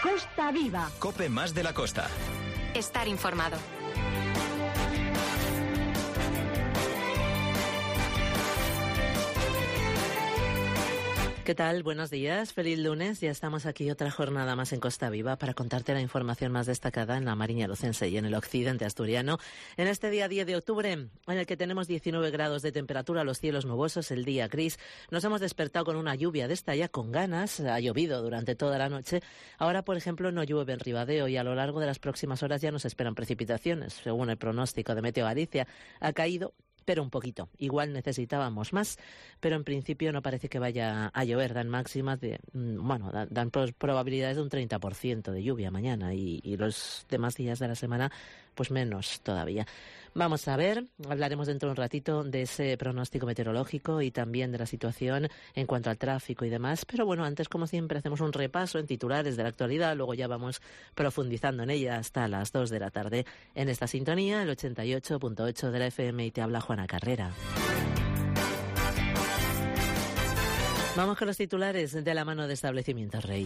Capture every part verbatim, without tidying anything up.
Costa Viva. COPE más de la costa. Estar informado. ¿Qué tal? Buenos días, feliz lunes. Ya estamos aquí otra jornada más en Costa Viva para contarte la información más destacada en la Mariña Lucense y en el occidente asturiano. En este día diez de octubre, en el que tenemos diecinueve grados de temperatura, los cielos nubosos, el día gris, nos hemos despertado con una lluvia de esta ya con ganas. Ha llovido durante toda la noche. Ahora, por ejemplo, no llueve en Ribadeo y a lo largo de las próximas horas ya nos esperan precipitaciones. Según el pronóstico de Meteo Galicia, ha caído pero un poquito. Igual necesitábamos más, pero en principio no parece que vaya a llover. Dan máximas de, bueno, dan, dan probabilidades de un treinta por ciento de lluvia mañana y, y los demás días de la semana, pues menos todavía. Vamos a ver, hablaremos dentro de un ratito de ese pronóstico meteorológico y también de la situación en cuanto al tráfico y demás. Pero bueno, antes, como siempre, hacemos un repaso en titulares de la actualidad, luego ya vamos profundizando en ella hasta las dos de la tarde. En esta sintonía, el ochenta y ocho punto ocho de la F M, y te habla Juana Carrera. Vamos con los titulares de la mano de Establecimientos Rey.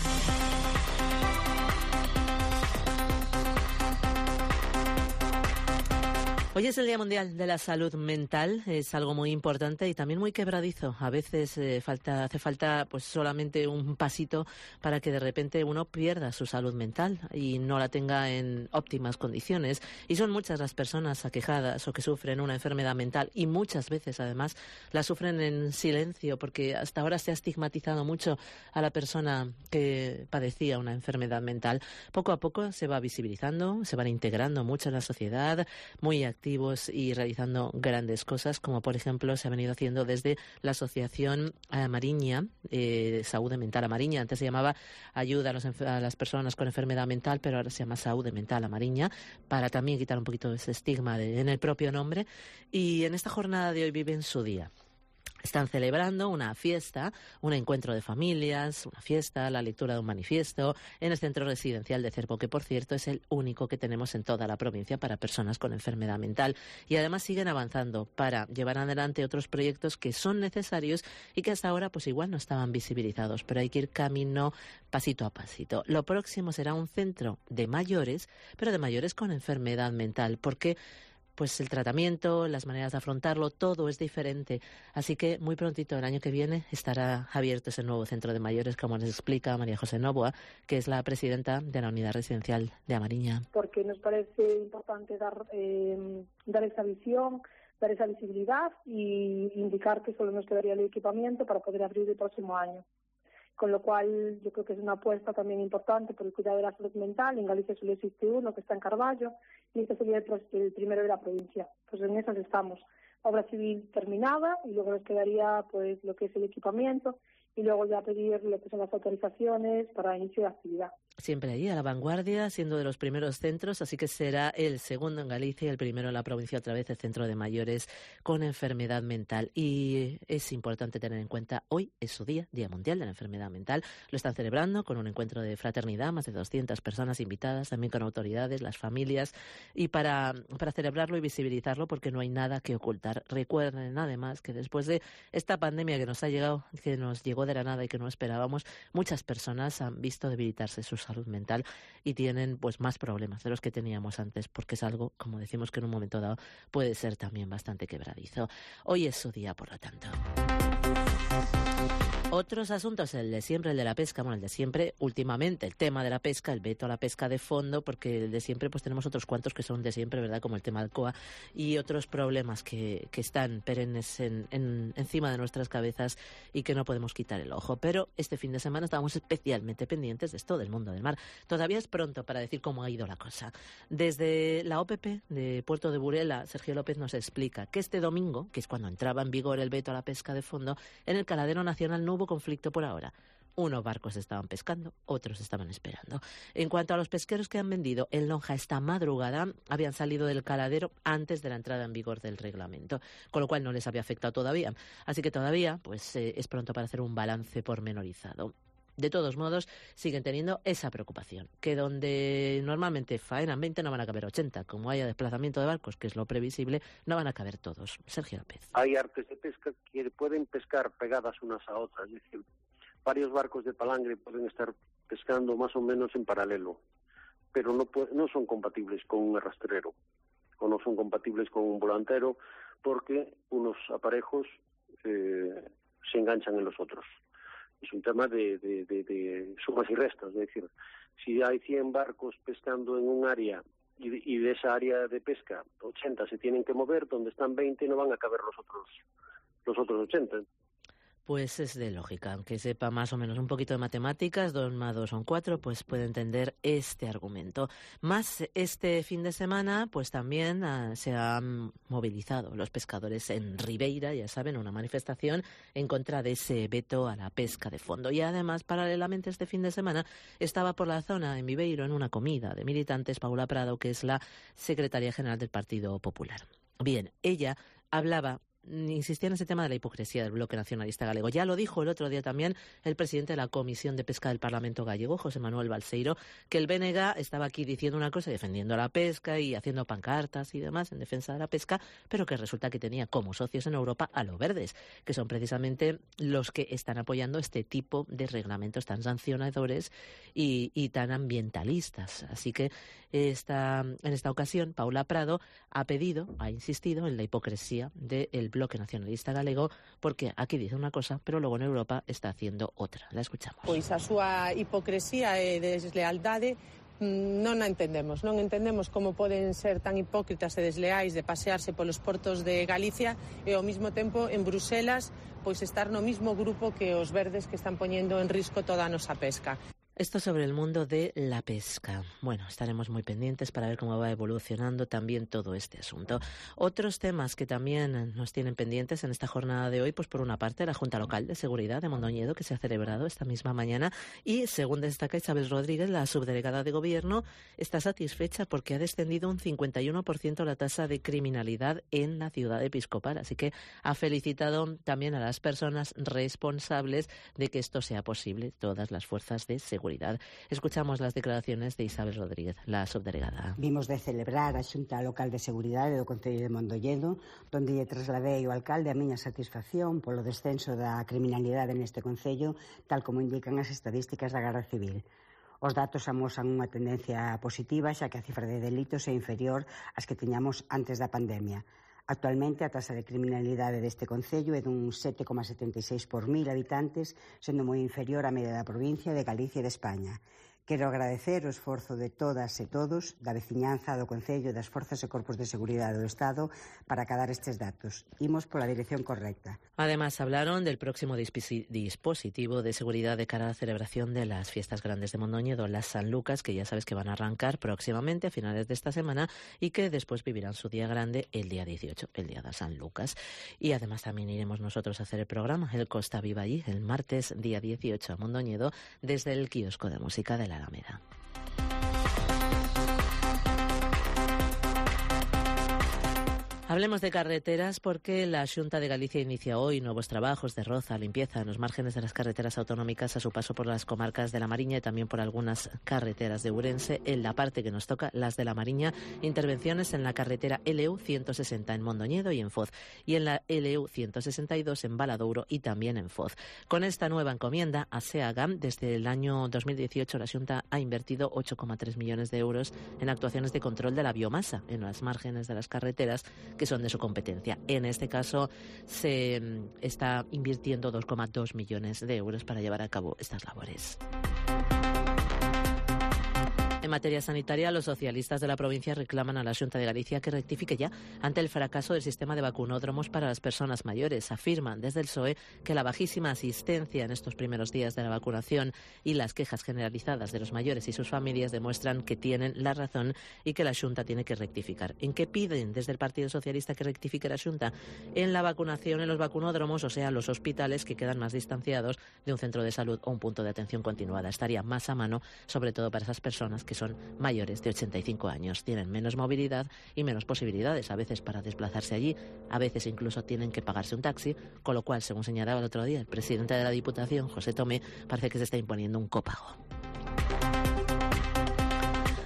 Hoy es el Día Mundial de la Salud Mental, es algo muy importante y también muy quebradizo. A veces eh, falta, hace falta pues solamente un pasito para que de repente uno pierda su salud mental y no la tenga en óptimas condiciones. Y son muchas las personas aquejadas o que sufren una enfermedad mental y muchas veces además la sufren en silencio porque hasta ahora se ha estigmatizado mucho a la persona que padecía una enfermedad mental. Poco a poco se va visibilizando, se van integrando mucho en la sociedad, muy activos y realizando grandes cosas, como por ejemplo se ha venido haciendo desde la Asociación Amariña, eh, Salud Mental Amariña. Antes se llamaba Ayuda a, los, a las personas con enfermedad mental, pero ahora se llama Salud Mental Amariña, para también quitar un poquito ese estigma de, en el propio nombre. Y en esta jornada de hoy viven su día. Están celebrando una fiesta, un encuentro de familias, una fiesta, la lectura de un manifiesto en el centro residencial de Cervo, que por cierto es el único que tenemos en toda la provincia para personas con enfermedad mental. Y además siguen avanzando para llevar adelante otros proyectos que son necesarios y que hasta ahora pues igual no estaban visibilizados, pero hay que ir camino pasito a pasito. Lo próximo será un centro de mayores, pero de mayores con enfermedad mental, porque pues el tratamiento, las maneras de afrontarlo, todo es diferente. Así que muy prontito, el año que viene, estará abierto ese nuevo centro de mayores, como nos explica María José Novoa, que es la presidenta de la unidad residencial de Amariña. Porque nos parece importante dar, eh, dar esa visión, dar esa visibilidad y indicar que solo nos quedaría el equipamiento para poder abrir el próximo año. Con lo cual yo creo que es una apuesta también importante por el cuidado de la salud mental. En Galicia solo existe uno, que está en Carballo, y este sería el, el primero de la provincia. Pues en esas estamos. Obra civil terminada y luego nos quedaría pues lo que es el equipamiento y luego ya pedir lo que son las autorizaciones para inicio de actividad. Siempre ahí, a la vanguardia, siendo de los primeros centros, así que será el segundo en Galicia y el primero en la provincia, otra vez el centro de mayores con enfermedad mental. Y es importante tener en cuenta, hoy es su día, Día Mundial de la Enfermedad Mental. Lo están celebrando con un encuentro de fraternidad, más de doscientas personas invitadas, también con autoridades, las familias, y para, para celebrarlo y visibilizarlo, porque no hay nada que ocultar. Recuerden, además, que después de esta pandemia que nos ha llegado, que nos llegó de la nada y que no esperábamos, muchas personas han visto debilitarse sus salud mental y tienen pues más problemas de los que teníamos antes, porque es algo, como decimos, que en un momento dado puede ser también bastante quebradizo. Hoy es su día, por lo tanto. Otros asuntos, el de siempre, el de la pesca, bueno, el de siempre, últimamente, el tema de la pesca, el veto a la pesca de fondo, porque el de siempre, pues tenemos otros cuantos que son de siempre, ¿verdad?, como el tema del C O A y otros problemas que, que están perennes en, en, encima de nuestras cabezas y que no podemos quitar el ojo. Pero este fin de semana estábamos especialmente pendientes de esto del mundo del mar. Todavía es pronto para decir cómo ha ido la cosa. Desde la O P P de Puerto de Burela, Sergio López nos explica que este domingo, que es cuando entraba en vigor el veto a la pesca de fondo, en el Caladero Nacional no hubo conflicto por ahora. Unos barcos estaban pescando, otros estaban esperando. En cuanto a los pesqueros que han vendido en lonja esta madrugada, habían salido del caladero antes de la entrada en vigor del reglamento, con lo cual no les había afectado todavía. Así que todavía pues eh, es pronto para hacer un balance pormenorizado. De todos modos, siguen teniendo esa preocupación, que donde normalmente faenan veinte no van a caber ochenta. Como haya desplazamiento de barcos, que es lo previsible, no van a caber todos. Sergio López. Hay artes de pesca que pueden pescar pegadas unas a otras, es decir, varios barcos de palangre pueden estar pescando más o menos en paralelo, pero no, no son compatibles con un arrastrero o no son compatibles con un volantero porque unos aparejos eh, se enganchan en los otros. Es un tema de, de, de, de sumas y restas, es decir, si hay cien barcos pescando en un área y de, y de esa área de pesca ochenta se tienen que mover, donde están veinte no van a caber los otros, los otros ochenta. Pues es de lógica, aunque sepa más o menos un poquito de matemáticas, dos más dos son cuatro, pues puede entender este argumento. Más este fin de semana, pues también uh, se han movilizado los pescadores en Ribeira, ya saben, una manifestación en contra de ese veto a la pesca de fondo. Y además, paralelamente este fin de semana, estaba por la zona, en Viveiro, en una comida de militantes, Paula Prado, que es la secretaria general del Partido Popular. Bien, ella hablaba, insistía en ese tema de la hipocresía del Bloque Nacionalista Galego. Ya lo dijo el otro día también el presidente de la Comisión de Pesca del Parlamento Gallego, José Manuel Balseiro, que el B N G estaba aquí diciendo una cosa, defendiendo la pesca y haciendo pancartas y demás en defensa de la pesca, pero que resulta que tenía como socios en Europa a los verdes, que son precisamente los que están apoyando este tipo de reglamentos tan sancionadores y, y tan ambientalistas. Así que esta, en esta ocasión, Paula Prado ha pedido, ha insistido en la hipocresía del Bloque Nacionalista Galego, porque aquí dice una cosa, pero luego en Europa está haciendo otra. La escuchamos. Pois a súa hipocresía e deslealdade non a entendemos. Non entendemos como poden ser tan hipócritas e desleais de pasearse polos portos de Galicia e ao mesmo tempo en Bruselas pois estar no mismo grupo que os verdes que están poñendo en risco toda a nosa pesca. Esto sobre el mundo de la pesca. Bueno, estaremos muy pendientes para ver cómo va evolucionando también todo este asunto. Otros temas que también nos tienen pendientes en esta jornada de hoy, pues por una parte la Junta Local de Seguridad de Mondoñedo, que se ha celebrado esta misma mañana, y según destaca Isabel Rodríguez, la subdelegada de Gobierno, está satisfecha porque ha descendido un cincuenta y uno por ciento la tasa de criminalidad en la ciudad episcopal. Así que ha felicitado también a las personas responsables de que esto sea posible, todas las fuerzas de seguridad. Escuchamos las declaraciones de Isabel Rodríguez, la subdelegada. Vimos de celebrar a Xunta Local de Seguridade do Concello de Mondoñedo, donde lle trasladei ao alcalde a miña satisfacción polo descenso da criminalidade neste concello, tal como indican as estadísticas da Garda Civil. Os datos amosan unha tendencia positiva, xa que a cifra de delitos é inferior ás que tiñamos antes da pandemia. Actualmente, a tasa de criminalidade deste concello é dun sete coma setenta e seis por mil habitantes, sendo moi inferior á media da provincia de Galicia e de España. Quero agradecer o esforzo de todas e todos, da veciñanza, do Concello e das Forzas e Corpos de Seguridade do Estado para acadar estes datos. Imos pola dirección correcta. Además, hablaron del próximo dispositivo de seguridad de cara a la celebración de las fiestas grandes de Mondoñedo, las San Lucas, que ya sabes que van a arrancar próximamente a finales de esta semana y que después vivirán su día grande el día dieciocho, el día de San Lucas. Y además también iremos nosotros a hacer el programa, el Costa Viva allí, el martes día dieciocho a Mondoñedo, desde el kiosco de música de la Alameda. Hablemos de carreteras porque la Xunta de Galicia inicia hoy nuevos trabajos de roza, limpieza en los márgenes de las carreteras autonómicas a su paso por las comarcas de La Mariña y también por algunas carreteras de Ourense. En la parte que nos toca, las de La Mariña, intervenciones en la carretera L U ciento sesenta en Mondoñedo y en Foz, y en la L U ciento sesenta y dos en Valadouro y también en Foz. Con esta nueva encomienda a SEAGAM, desde el año dos mil dieciocho la Xunta ha invertido ocho coma tres millones de euros en actuaciones de control de la biomasa en los márgenes de las carreteras que son de su competencia. En este caso se está invirtiendo dos coma dos millones de euros para llevar a cabo estas labores. En materia sanitaria, los socialistas de la provincia reclaman a la Xunta de Galicia que rectifique ya ante el fracaso del sistema de vacunódromos para las personas mayores. Afirman desde el P S O E que la bajísima asistencia en estos primeros días de la vacunación y las quejas generalizadas de los mayores y sus familias demuestran que tienen la razón y que la Xunta tiene que rectificar. ¿En qué piden desde el Partido Socialista que rectifique la Xunta? En la vacunación en los vacunódromos, o sea, los hospitales que quedan más distanciados de un centro de salud o un punto de atención continuada. Estaría más a mano, sobre todo para esas personas que son mayores de ochenta y cinco años, tienen menos movilidad y menos posibilidades a veces para desplazarse allí, a veces incluso tienen que pagarse un taxi, con lo cual, según señalaba el otro día el presidente de la Diputación, José Tomé, parece que se está imponiendo un copago.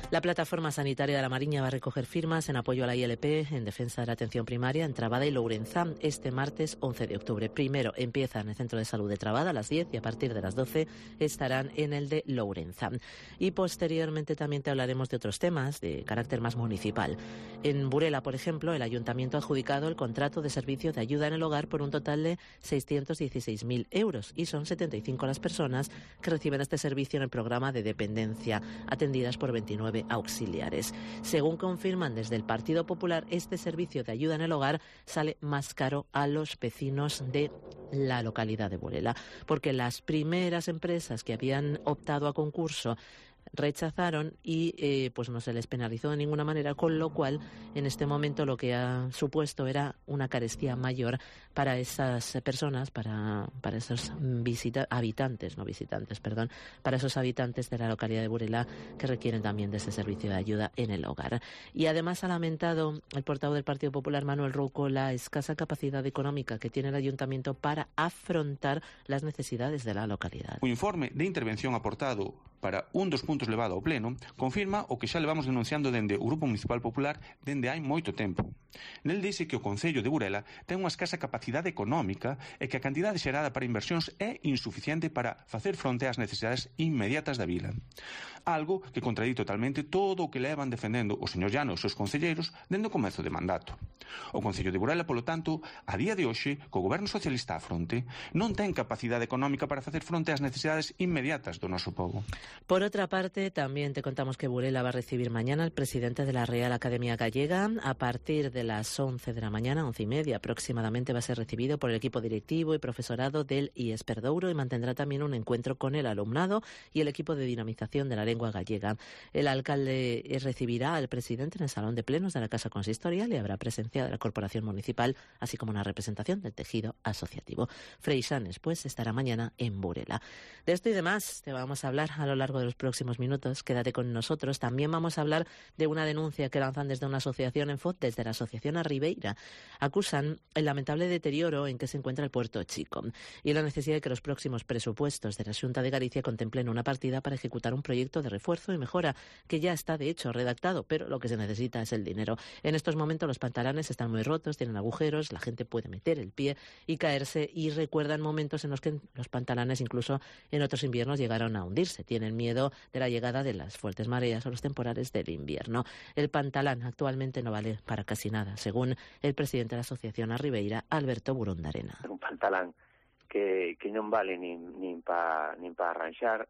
La plataforma sanitaria de la Mariña va a recoger firmas en apoyo a la I L P en defensa de la atención primaria en Trabada y Lourenzá este martes once de octubre. Primero empieza en el Centro de Salud de Trabada a las diez y a partir de las doce estarán en el de Lourenzá. Y posteriormente también te hablaremos de otros temas de carácter más municipal. En Burela, por ejemplo, el Ayuntamiento ha adjudicado el contrato de servicio de ayuda en el hogar por un total de seiscientos dieciséis mil euros y son setenta y cinco las personas que reciben este servicio en el programa de dependencia, atendidas por veintinueve auxiliares. Según confirman desde el Partido Popular, este servicio de ayuda en el hogar sale más caro a los vecinos de la localidad de Burela, porque las primeras empresas que habían optado a concurso rechazaron y eh, pues no se les penalizó de ninguna manera, con lo cual en este momento lo que ha supuesto era una carestía mayor para esas personas, para, para esos visita, habitantes, no visitantes, perdón, para esos habitantes de la localidad de Burela que requieren también de ese servicio de ayuda en el hogar. Y además ha lamentado el portavoz del Partido Popular, Manuel Rouco, la escasa capacidad económica que tiene el Ayuntamiento para afrontar las necesidades de la localidad. O informe de intervención aportado para un dos puntos levado ao pleno confirma o que xa levamos denunciando dende o Grupo Municipal Popular dende hai moito tempo. Nel dice que o Concello de Burela ten unha escasa capacidade económica e que a cantidade xerada para inversións é insuficiente para facer fronte ás necesidades inmediatas da vila. Algo que contradí totalmente todo o que levan defendendo o señor Llano e os seus concelleiros dende o comezo de mandato. O Concello de Burela, polo tanto, a día de hoxe, co Goberno Socialista á fronte, non ten capacidade económica para facer fronte ás necesidades inmediatas do noso pobo. Por otra parte, también te contamos que Burela va a recibir mañana al presidente de la Real Academia Gallega. A partir de las once de la mañana, once y media aproximadamente, va a ser recibido por el equipo directivo y profesorado del I E S Perdouro y mantendrá también un encuentro con el alumnado y el equipo de dinamización de la lengua gallega. El alcalde recibirá al presidente en el Salón de Plenos de la Casa Consistorial y habrá presencia de la Corporación Municipal, así como una representación del tejido asociativo. Freixanes, pues, estará mañana en Burela. De esto y demás te vamos a hablar a lo largo de los próximos minutos. Quédate con nosotros. También vamos a hablar de una denuncia que lanzan desde una asociación en Foz, desde la Asociación Arribeira. Acusan el lamentable deterioro en que se encuentra el Puerto Chico y la necesidad de que los próximos presupuestos de la Xunta de Galicia contemplen una partida para ejecutar un proyecto de refuerzo y mejora que ya está de hecho redactado, pero lo que se necesita es el dinero. En estos momentos los pantalanes están muy rotos, tienen agujeros, la gente puede meter el pie y caerse, y recuerdan momentos en los que los pantalanes incluso en otros inviernos llegaron a hundirse. Tienen miedo de la llegada de las fuertes mareas o los temporales del invierno. El pantalán actualmente no vale para casi nada, según el presidente de la Asociación Arribeira, Alberto Burundarena. Un pantalán que, que non vale nin, nin para nin pa arranxar.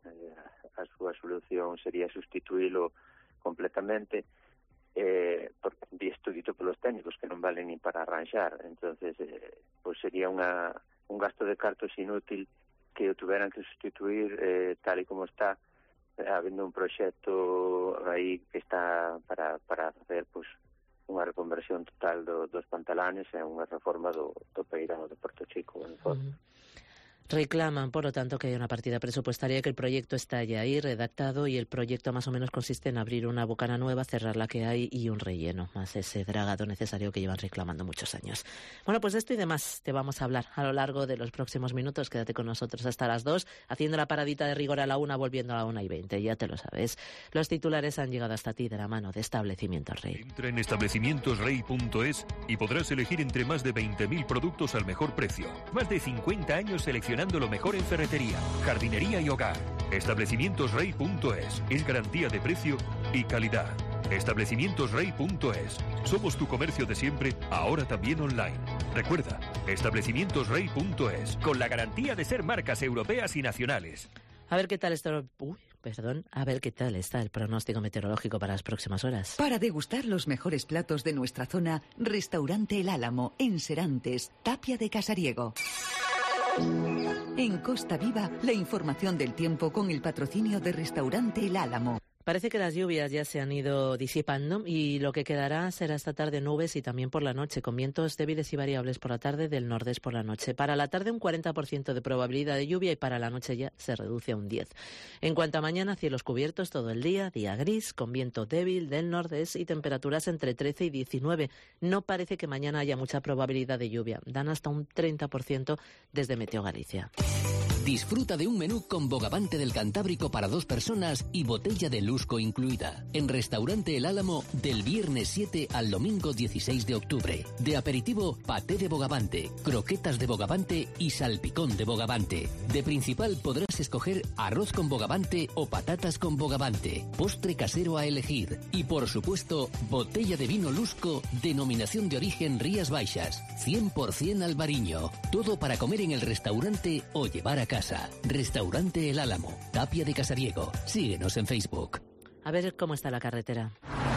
A súa solución sería sustituílo completamente, eh, por, isto dito polos técnicos, que non vale nin para arranxar. Entonces, eh, pues sería unha, un gasto de cartos inútil que o tuveran que sustituir eh, tal e como está, eh, habendo un proxecto aí que está para, para hacer pues, unha reconversión total do, dos pantalanes e unha reforma do, do peirao de Porto Chico, en fondo. Uh-huh. Reclaman, por lo tanto, que haya una partida presupuestaria, que el proyecto está ya ahí redactado y el proyecto más o menos consiste en abrir una bocana nueva, cerrar la que hay y un relleno, más ese dragado necesario que llevan reclamando muchos años. Bueno, pues de esto y demás te vamos a hablar a lo largo de los próximos minutos. Quédate con nosotros hasta las dos, haciendo la paradita de rigor a la una, volviendo a la una y veinte, ya te lo sabes. Los titulares han llegado hasta ti de la mano de Establecimientos Rey. Entra en establecimientos rey punto es y podrás elegir entre más de veinte mil productos al mejor precio. Más de cincuenta años seleccionando lo mejor en ferretería, jardinería y hogar. establecimientos rey punto es es garantía de precio y calidad. establecimientos rey punto es. Somos tu comercio de siempre, ahora también online. Recuerda, establecimientos rey punto es, con la garantía de ser marcas europeas y nacionales. A ver qué tal está... Uy, perdón. A ver qué tal está el pronóstico meteorológico para las próximas horas. Para degustar los mejores platos de nuestra zona, Restaurante El Álamo, en Serantes, Tapia de Casariego. En Costa Viva, la información del tiempo con el patrocinio de Restaurante El Álamo. Parece que las lluvias ya se han ido disipando y lo que quedará será esta tarde nubes y también por la noche, con vientos débiles y variables por la tarde, del nordeste por la noche. Para la tarde un cuarenta por ciento de probabilidad de lluvia y para la noche ya se reduce a un diez por ciento. En cuanto a mañana, cielos cubiertos todo el día, día gris, con viento débil del nordeste y temperaturas entre trece y diecinueve. No parece que mañana haya mucha probabilidad de lluvia. Dan hasta un treinta por ciento desde Meteo Galicia. Disfruta de un menú con bogavante del Cantábrico para dos personas y botella de Lusco incluida. En Restaurante El Álamo, del viernes siete al domingo dieciséis de octubre. De aperitivo, paté de bogavante, croquetas de bogavante y salpicón de bogavante. De principal podrás escoger arroz con bogavante o patatas con bogavante. Postre casero a elegir. Y por supuesto, botella de vino Lusco, denominación de origen Rías Baixas. cien por cien albariño. Todo para comer en el restaurante o llevar a casa. Restaurante El Álamo, Tapia de Casariego. Síguenos en Facebook. A ver cómo está la carretera.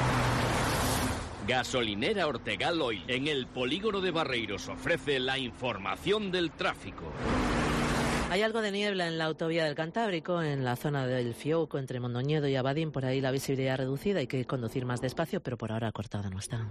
Gasolinera Ortegal Oil, en el polígono de Barreiros, ofrece la información del tráfico. Hay algo de niebla en la autovía del Cantábrico, en la zona del Fiouco, entre Mondoñedo y Abadín. Por ahí la visibilidad reducida, hay que conducir más despacio, pero por ahora cortada no está.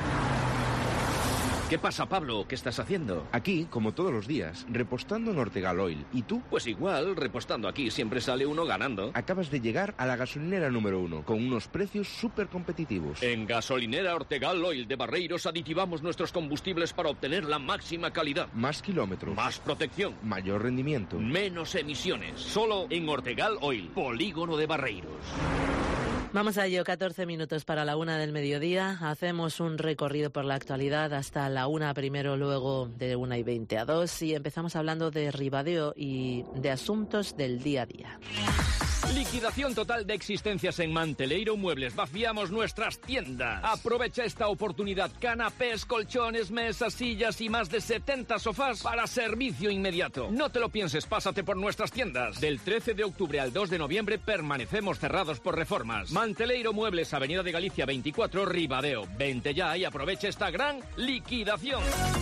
¿Qué pasa, Pablo? ¿Qué estás haciendo? Aquí, como todos los días, repostando en Ortegal Oil. ¿Y tú? Pues igual, repostando aquí siempre sale uno ganando. Acabas de llegar a la gasolinera número uno, con unos precios súper competitivos. En Gasolinera Ortegal Oil de Barreiros aditivamos nuestros combustibles para obtener la máxima calidad. Más kilómetros. Más protección. Mayor rendimiento. Menos emisiones. Solo en Ortegal Oil, polígono de Barreiros. Vamos a ello, catorce minutos para la una del mediodía. Hacemos un recorrido por la actualidad hasta la una primero, luego de una y veinte a dos. Y empezamos hablando de Ribadeo y de asuntos del día a día. Liquidación total de existencias en Manteleiro Muebles. Vaciamos nuestras tiendas. Aprovecha esta oportunidad. Canapés, colchones, mesas, sillas y más de setenta sofás para servicio inmediato. No te lo pienses, pásate por nuestras tiendas. Del trece de octubre al dos de noviembre permanecemos cerrados por reformas. Manteleiro Muebles, Avenida de Galicia veinticuatro, Ribadeo. Vente ya y aprovecha esta gran liquidación.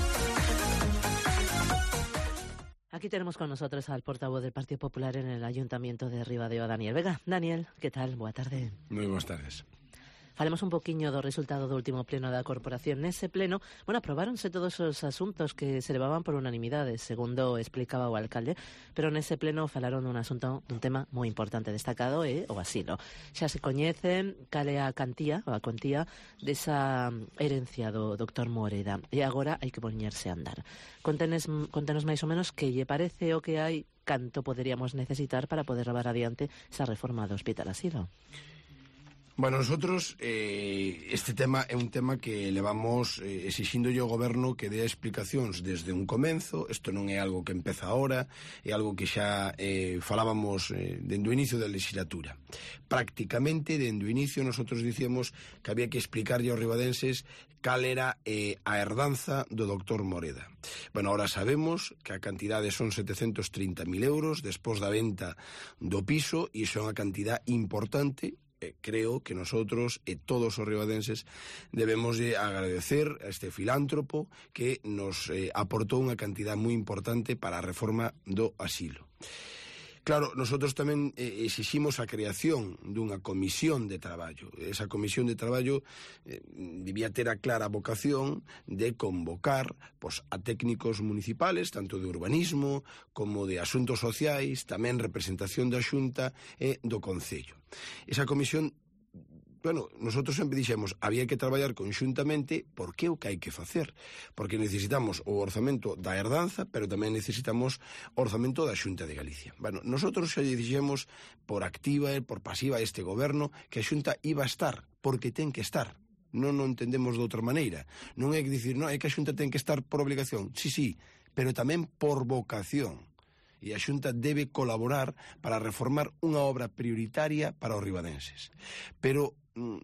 Aquí tenemos con nosotros al portavoz del Partido Popular en el Ayuntamiento de Ribadeo, Daniel Vega. Daniel, que tal? Boa tarde. Moi boas tardes. Falemos un poquinho do resultado do último pleno da Corporación. Nese pleno, bueno, aprobáronse todos os asuntos que se levaban por unanimidade, segundo explicaba o alcalde, pero nese pleno falaron dun asunto, dun tema moi importante destacado, é o asilo. Xa se coñece cal é a cantía, ou a cuantía, desa herencia do doctor Moreda, e agora hai que poñerse a andar. Contenes, contenos máis ou menos que lle parece o que hai, canto poderíamos necesitar para poder levar adiante esa reforma do hospital asilo. Bueno, nosotros eh, este tema é un tema que levamos eh, exixíndolle ao goberno que dé explicacións desde un comenzo. Isto non é algo que empeza ahora, é algo que xa eh, falábamos eh, dende o inicio da legislatura. Prácticamente, dende o inicio, nosotros dicíamos que había que explicarlle aos ribadenses cal era eh, a herdanza do doctor Moreda. Bueno, ahora sabemos que a cantidade son setecentos trinta mil euros despois da venta do piso, e iso é unha cantidad importante. Creo que nosotros e todos os ribadenses debemos de agradecer a este filántropo que nos eh, aportou unha cantidad moi importante para a reforma do asilo. Claro, nosotros tamén eh, exiximos a creación dunha comisión de traballo. Esa comisión de traballo eh, debía ter a clara vocación de convocar pues, a técnicos municipales, tanto de urbanismo como de asuntos sociais, tamén representación da Xunta e do Concello. Esa comisión, bueno, nosotros sempre dixemos, había que traballar conxuntamente porque é o que hai que facer, porque necesitamos o orzamento da herdanza, pero tamén necesitamos o orzamento da Xunta de Galicia. Bueno, nosotros xa lle dixemos por activa e por pasiva a este goberno que a Xunta iba a estar, porque ten que estar. Non o entendemos de outra maneira. Non é que dicir, non, é que a Xunta ten que estar por obligación. Sí, sí, pero tamén por vocación. E a Xunta debe colaborar para reformar unha obra prioritaria para os ribadenses. Pero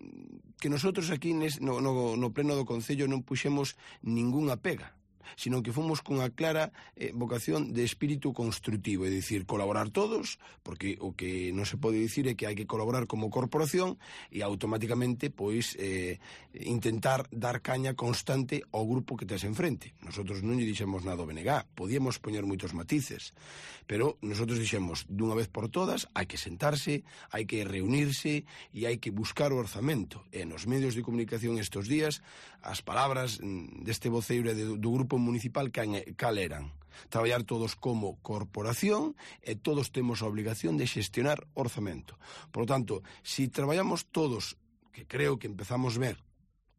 que nosotros aquí no, no, no pleno do Concello non puxemos ningunha pega, sino que fomos cunha clara eh, vocación de espírito construtivo, é dicir, colaborar todos, porque o que non se pode dicir é que hai que colaborar como corporación e automáticamente, pois, eh, intentar dar caña constante ao grupo que tes enfrente. Nosotros non lle dixemos nada ao B N G, podíamos poñer moitos matices, pero nosotros dixemos, dunha vez por todas, hai que sentarse, hai que reunirse e hai que buscar o orzamento. E nos medios de comunicación estes días, as palabras deste voceiro do grupo municipal cal eran traballar todos como corporación e todos temos a obligación de xestionar orzamento. Por lo tanto, si traballamos todos, que creo que empezamos a ver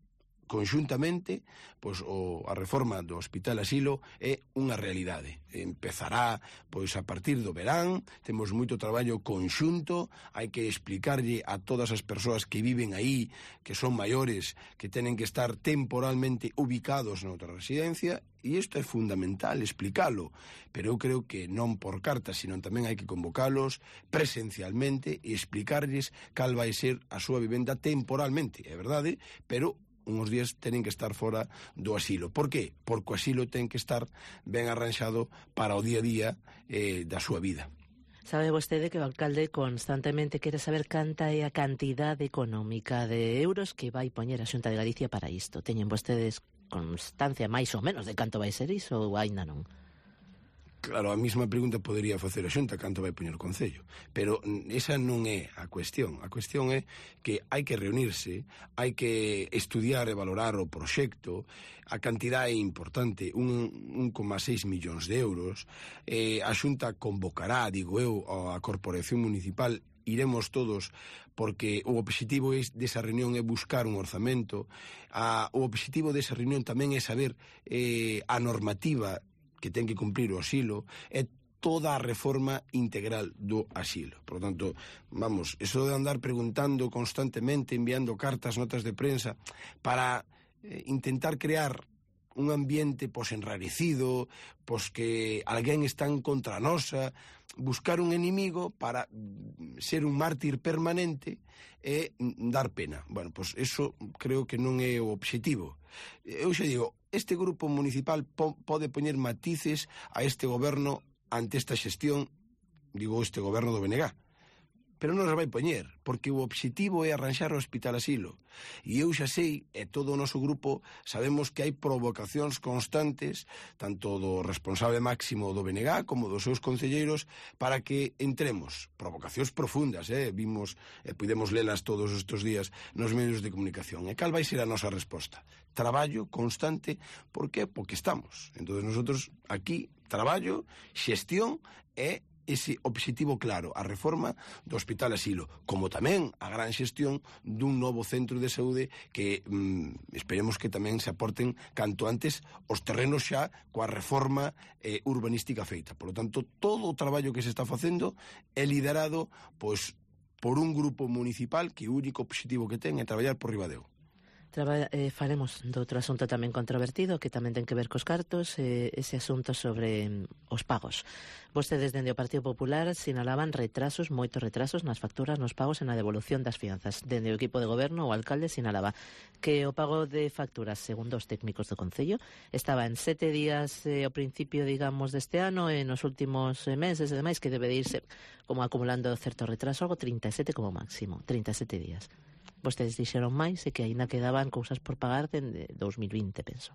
conxuntamente, pois, o, a reforma do Hospital Asilo é unha realidade. Empezará pois a partir do verán, temos moito traballo conxunto, hai que explicarlle a todas as persoas que viven aí, que son maiores, que tenen que estar temporalmente ubicados noutra residencia, e isto é fundamental, explicalo, pero eu creo que non por cartas, sino tamén hai que convocalos presencialmente e explicarlles cal vai ser a súa vivenda temporalmente, é verdade, pero uns días tenen que estar fora do asilo. Por qué? Porque o asilo ten que estar ben arranxado para o día a día eh, da súa vida. Sabe vostede que o alcalde constantemente quere saber canta é a cantidade económica de euros que vai poñer a Xunta de Galicia para isto. Teñen vostedes constancia máis ou menos de canto vai ser iso ou aínda non? Claro, a mesma pregunta podería facer a Xunta canto vai poñer o Concello, pero esa non é a cuestión. A cuestión é que hai que reunirse, hai que estudiar e valorar o proxecto, a cantidade é importante, un coma seis millóns de euros, eh, a Xunta convocará, digo eu, a Corporación Municipal, iremos todos, porque o obxectivo desa reunión é buscar un orzamento, a, o obxectivo desa reunión tamén é saber eh, a normativa que ten que cumprir o asilo, é toda a reforma integral do asilo. Por lo tanto, vamos, eso de andar preguntando constantemente, enviando cartas, notas de prensa, para eh, intentar crear un ambiente pois enrarecido, pois que alguén está en contra nosa, buscar un enemigo para ser un mártir permanente e dar pena. Bueno, pois eso creo que non é o obxectivo. Eu xa digo, este grupo municipal po pode poñer matices a este goberno ante esta xestión, digo, este goberno do B N G, pero non os vai poñer, porque o obxectivo é arranxar o Hospital Asilo. E eu xa sei, e todo o noso grupo, sabemos que hai provocacións constantes, tanto do responsable máximo do B N G como dos seus concelleiros, para que entremos. Provocacións profundas, eh? Vimos, e podemos lelas todos estes días nos medios de comunicación. E cal vai ser a nosa resposta? Traballo constante, por que? Porque estamos. Entón, nosotros aquí, traballo, xestión e ese obxectivo claro, a reforma do Hospital Asilo, como tamén a gran xestión dun novo centro de saúde que mm, esperemos que tamén se aporten canto antes os terrenos xa coa reforma eh, urbanística feita. Por lo tanto, todo o traballo que se está facendo é liderado pois, por un grupo municipal que o único obxectivo que ten é traballar por Ribadeo. Traba, eh, faremos de outro asunto tamén controvertido que tamén ten que ver cos cartos, eh, ese asunto sobre mm, os pagos. Vostedes dende o Partido Popular sinalaban retrasos, moitos retrasos nas facturas, nos pagos e na devolución das fianzas. Dende o equipo de goberno, o alcalde sinalaba que o pago de facturas, segundo os técnicos do Concello, estaba en sete días eh, ao principio, digamos, deste ano, e nos últimos eh, meses e demais, que debe de irse como acumulando certo retraso, algo trinta e sete como máximo, trinta e sete días. Vostedes dixeron máis e que aínda quedaban cousas por pagar dende dous mil vinte, penso.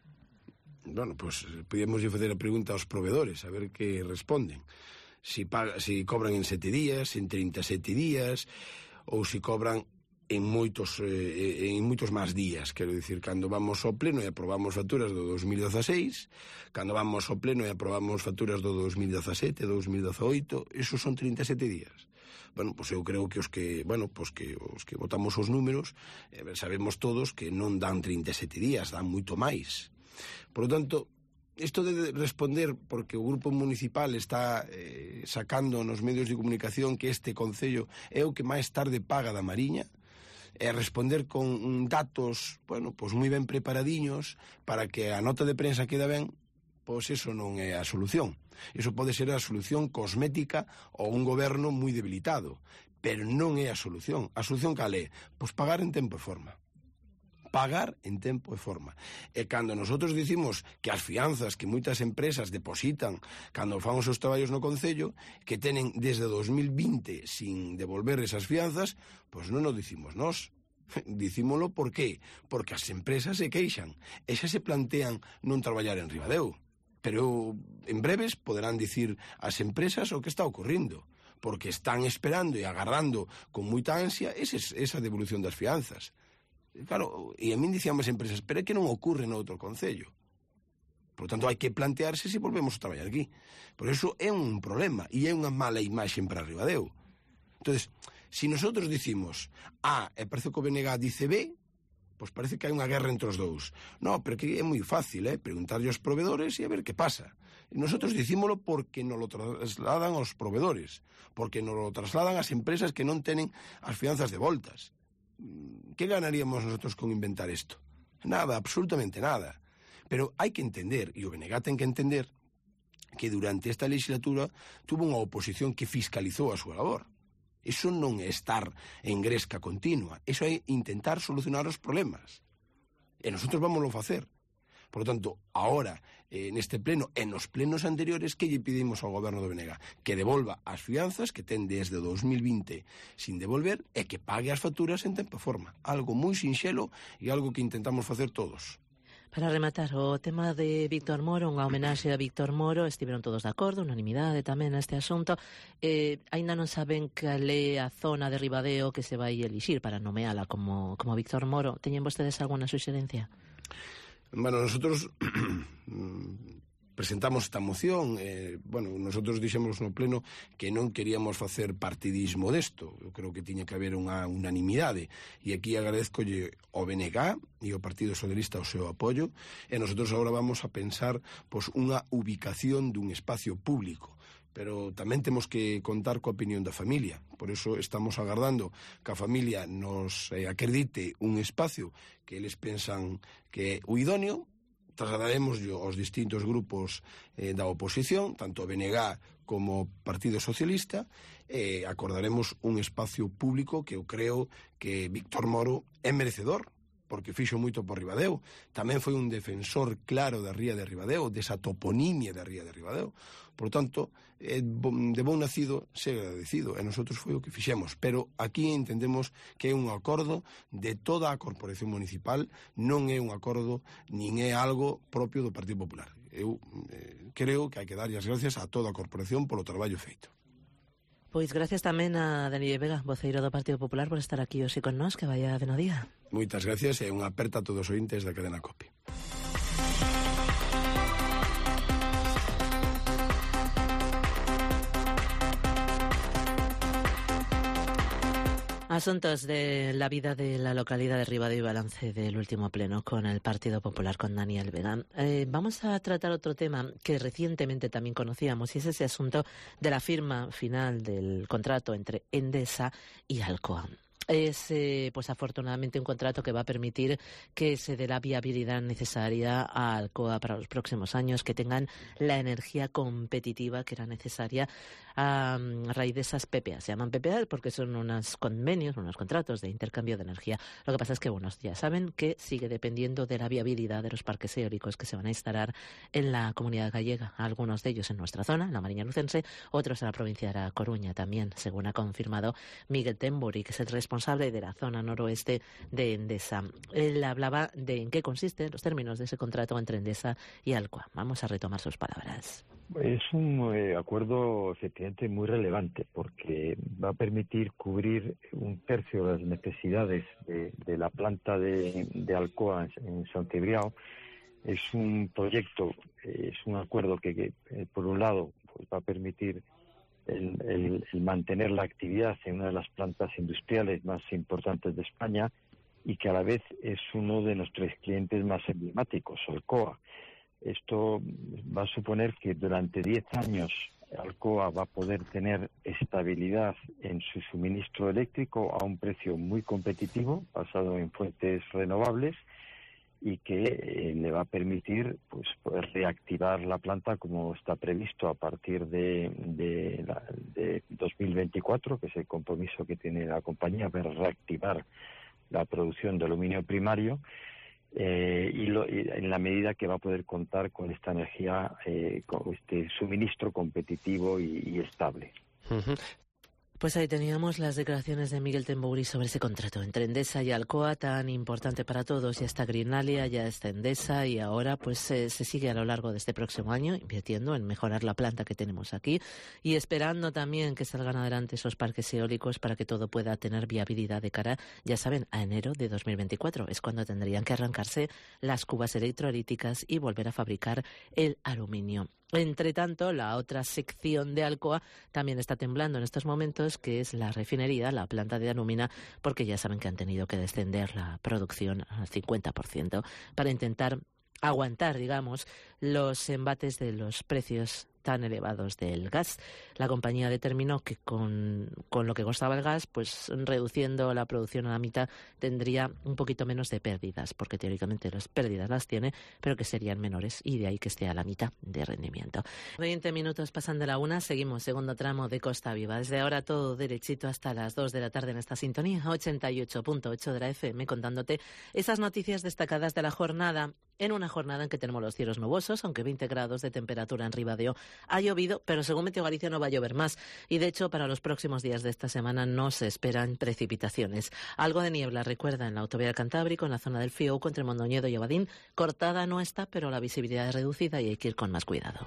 Bueno, pois pues, podíamos facer a pregunta aos proveedores, a ver que responden. Si, paga, si cobran en sete días, en trinta e sete días, ou si cobran en moitos eh, en moitos máis días, quero dicir, cando vamos ao pleno e aprobamos facturas do dos mil dezaseis, cando vamos ao pleno e aprobamos facturas do dos mil dezasete, dos mil dezaoito, esos son trinta e sete días. Bueno, pois eu creo que os que, bueno, pois que os que votamos os números, eh, sabemos todos que non dan trinta e sete días, dan moito máis. Por lo tanto, isto de responder porque o grupo municipal está eh, sacando nos medios de comunicación que este concello é o que máis tarde paga da Mariña, e responder con datos, bueno, pois moi ben preparadiños para que a nota de prensa queda ben, pois eso non é a solución. Iso pode ser a solución cosmética ou un goberno moi debilitado, pero non é a solución. A solución cal é? Pois pagar en tempo e forma. Pagar en tempo e forma. E cando nosotros dicimos que as fianzas que moitas empresas depositan cando fan os seus traballos no Concello, que tenen desde dos mil vinte sin devolver esas fianzas, pois non o dicimos nós. Dicímolo por qué? Porque as empresas se queixan e xa se plantean non traballar en Ribadeo. Pero en breves poderán dicir as empresas o que está ocorrindo, porque están esperando e agarrando con moita ansia eses, esa devolución das fianzas. Claro, e a min dicían as empresas, pero é que non ocorre no outro concello. Por tanto, hai que plantearse se volvemos a traballar aquí. Por eso é un problema e é unha mala imaxe para Ribadeo. Entonces, se nosotros dicimos A e parece que o B N G dice B, Pois parece que hai unha guerra entre os dous. No, pero que é moi fácil, eh? Preguntarlle aos provedores e a ver que pasa. E nosotros dicímolo porque nos lo trasladan aos provedores, porque nos lo trasladan as empresas que non tenen as fianzas de voltas. Que ganaríamos nosotros con inventar isto? Nada, absolutamente nada. Pero hai que entender, e o B N G ten que entender, que durante esta legislatura tuvo unha oposición que fiscalizou a súa labor. Iso non é estar en gresca continua, iso é intentar solucionar os problemas. E nosotros vámoslo facer. Por lo tanto, ahora, eh, neste pleno, e nos plenos anteriores, que lle pedimos ao goberno do B N G? Que devolva as fianzas que ten desde dos mil vinte sin devolver e que pague as facturas en tempo e forma. Algo moi sinxelo e algo que intentamos facer todos. Para rematar, o tema de Víctor Moro, unha homenaxe a Víctor Moro, estiveron todos de acordo, unanimidade tamén neste asunto. Eh, aínda non saben cal é a zona de Ribadeo que se vai elixir para nomeala como, como Víctor Moro. Teñen vostedes alguna suxerencia? Bueno, nosotros presentamos esta moción, eh, bueno, nosotros dixemos no pleno que non queríamos facer partidismo desto, eu creo que tiña que haber unha unanimidade, e aquí agradezcolle ao B N G e ao Partido Socialista o seu apoio, e nosotros agora vamos a pensar pois, unha ubicación dun espacio público, pero tamén temos que contar coa opinión da familia, por eso estamos agardando que a familia nos eh, acredite un espacio que eles pensan que é o idóneo. Trasladaremos aos distintos grupos eh, da oposición, tanto o B N G como o Partido Socialista, e eh, acordaremos un espacio público que eu creo que Víctor Moro é merecedor, porque fixo moito por Ribadeo. Tamén foi un defensor claro da ría de Ribadeo, desa toponimia da ría de Ribadeo. Por tanto, eh, de bon nacido, se agradecido, e nosotros foi o que fixemos. Pero aquí entendemos que é un acordo de toda a corporación municipal, non é un acordo, nin é algo propio do Partido Popular. Eu eh, creo que hai que darlle as gracias a toda a corporación polo traballo feito. Pois gracias tamén a Daniel Vega, voceiro do Partido Popular, por estar aquí hoxe con nós, que vaya ben o día. Moitas gracias e unha aperta a todos os ointes da cadena COPE. Asuntos de la vida de la localidad de Ribadeo y balance del último pleno con el Partido Popular, con Daniel Vega. Eh, vamos a tratar otro tema que recientemente también conocíamos, y es ese asunto de la firma final del contrato entre Endesa y Alcoa. Es, eh, pues afortunadamente, un contrato que va a permitir que se dé la viabilidad necesaria a Alcoa para los próximos años, que tengan la energía competitiva que era necesaria a, a raíz de esas P P A. Se llaman P P A porque son unos convenios, unos contratos de intercambio de energía. Lo que pasa es que, bueno, ya saben que sigue dependiendo de la viabilidad de los parques eólicos que se van a instalar en la comunidad gallega, algunos de ellos en nuestra zona, en la Mariña Lucense, otros en la provincia de La Coruña también, según ha confirmado Miguel Temburi, que es el responsable responsable de la zona noroeste de Endesa. Él hablaba de en qué consisten los términos de ese contrato entre Endesa y Alcoa. Vamos a retomar sus palabras. Es un eh, acuerdo efectivamente muy relevante porque va a permitir cubrir un tercio de las necesidades de, de la planta de, de Alcoa en, en San Cibriao. Es un proyecto, eh, es un acuerdo que, que eh, por un lado pues, va a permitir El, el, el mantener la actividad en una de las plantas industriales más importantes de España y que a la vez es uno de nuestros clientes más emblemáticos, Alcoa. Esto va a suponer que durante diez años Alcoa va a poder tener estabilidad en su suministro eléctrico a un precio muy competitivo, basado en fuentes renovables, y que eh, le va a permitir pues poder reactivar la planta como está previsto a partir de, de, la, de dos mil veinticuatro, que es el compromiso que tiene la compañía para reactivar la producción de aluminio primario, eh, y, lo, y en la medida que va a poder contar con esta energía, eh, con este suministro competitivo y, y estable. Uh-huh. Pues ahí teníamos las declaraciones de Miguel Temburi sobre ese contrato entre Endesa y Alcoa, tan importante para todos. Ya está Greenalia, ya está Endesa, y ahora pues eh, se sigue a lo largo de este próximo año invirtiendo en mejorar la planta que tenemos aquí y esperando también que salgan adelante esos parques eólicos para que todo pueda tener viabilidad de cara, ya saben, a enero de dos mil veinticuatro. Es cuando tendrían que arrancarse las cubas electrolíticas y volver a fabricar el aluminio. Entre tanto, la otra sección de Alcoa también está temblando en estos momentos, que es la refinería, la planta de Anúmina, porque ya saben que han tenido que descender la producción al cincuenta por ciento para intentar aguantar, digamos, los embates de los precios tan elevados del gas. La compañía determinó que con, con lo que costaba el gas, pues reduciendo la producción a la mitad, tendría un poquito menos de pérdidas, porque teóricamente las pérdidas las tiene, pero que serían menores, y de ahí que esté a la mitad de rendimiento. veinte minutos pasan de la una, seguimos segundo tramo de Costa Viva. Desde ahora todo derechito hasta las dos de la tarde en esta sintonía, ochenta y ocho punto ocho de la F M, contándote esas noticias destacadas de la jornada, en una jornada en que tenemos los cielos nubosos, aunque veinte grados de temperatura en Ribadeo. Ha llovido, pero según Meteo Galicia no va a llover más. Y de hecho, para los próximos días de esta semana no se esperan precipitaciones. Algo de niebla, recuerda, en la autovía del Cantábrico, en la zona del Fiouco, entre Mondoñedo y Abadín. Cortada no está, pero la visibilidad es reducida y hay que ir con más cuidado.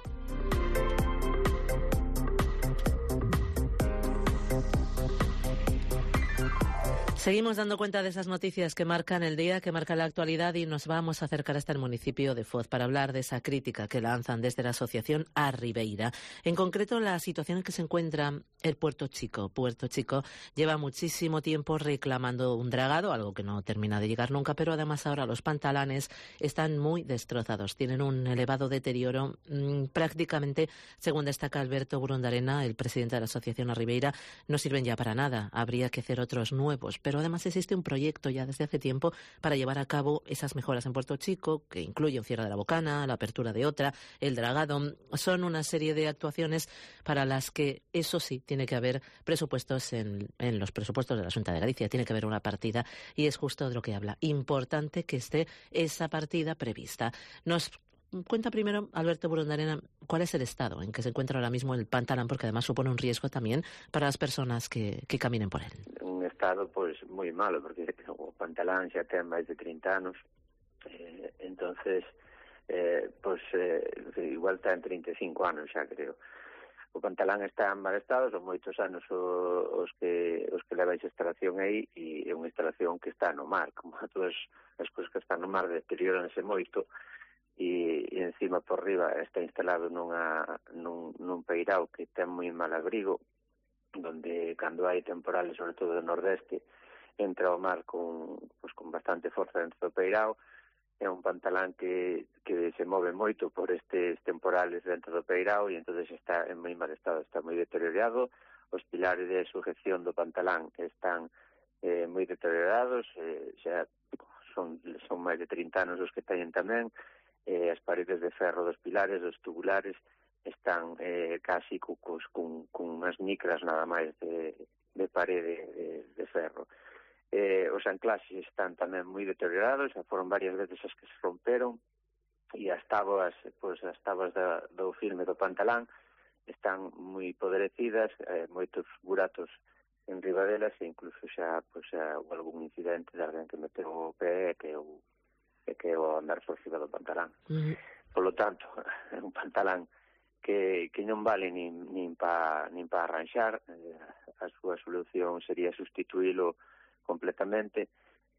Seguimos dando cuenta de esas noticias que marcan el día, que marcan la actualidad, y nos vamos a acercar hasta el municipio de Foz para hablar de esa crítica que lanzan desde la asociación a Ribeira. En concreto, la situación en que se encuentra el Puerto Chico. Puerto Chico lleva muchísimo tiempo reclamando un dragado, algo que no termina de llegar nunca, pero además ahora los pantalanes están muy destrozados, tienen un elevado deterioro, mmm, prácticamente, según destaca Alberto Burundarena, el presidente de la asociación a Ribeira, no sirven ya para nada, habría que hacer otros nuevos. Pero además existe un proyecto ya desde hace tiempo para llevar a cabo esas mejoras en Puerto Chico, que incluye un cierre de la bocana, la apertura de otra, el dragado. Son una serie de actuaciones para las que, eso sí, tiene que haber presupuestos en, en los presupuestos de la Xunta de Galicia, tiene que haber una partida, y es justo de lo que habla. Importante que esté esa partida prevista. Nos cuenta primero, Alberto Burundarena, cuál es el estado en que se encuentra ahora mismo el pantalán, porque además supone un riesgo también para las personas que, que caminen por él. Un estado, pois, moi malo, porque o pantalán xa ten máis de trinta anos, eh, entonces, eh, pois, eh, igual está en trinta e cinco anos xa, creo. O pantalán está en mal estado, son moitos anos os que os que leva esa instalación aí, e é unha instalación que está no mar, como a todas as cousas que están no mar deterioranse moito, e, e encima por riba está instalado nunha, nun, nun peirao que ten moi mal abrigo, donde cando hai temporales, sobre todo do nordeste, entra o mar con, pues, con bastante forza dentro do peirao. É un pantalán que, que se move moito por estes temporales dentro do peirao, e entonces está en moi mal estado, está moi deteriorado. Os pilares de sujeción do pantalán están eh, moi deteriorados, eh, xa son, son máis de trinta anos os que teñen tamén. Eh, as paredes de ferro dos pilares, dos tubulares, están eh, casi cu, cu, con, con unhas micras nada máis de, de parede de, de ferro. Eh, os anclaxes están tamén moi deteriorados, xa foron varias veces as que se romperon, e as táboas, pois, as táboas da, do filme do pantalán están moi poderecidas, eh, moitos buratos en riba delas, e incluso xa, pois, xa houve algún incidente de alguén que meteu o pé que o que o andar por riba do pantalán. Uh-huh. Por lo tanto, é un pantalán que, que non vale nin, nin para nin pa arranxar. Eh, a súa solución sería sustituílo completamente,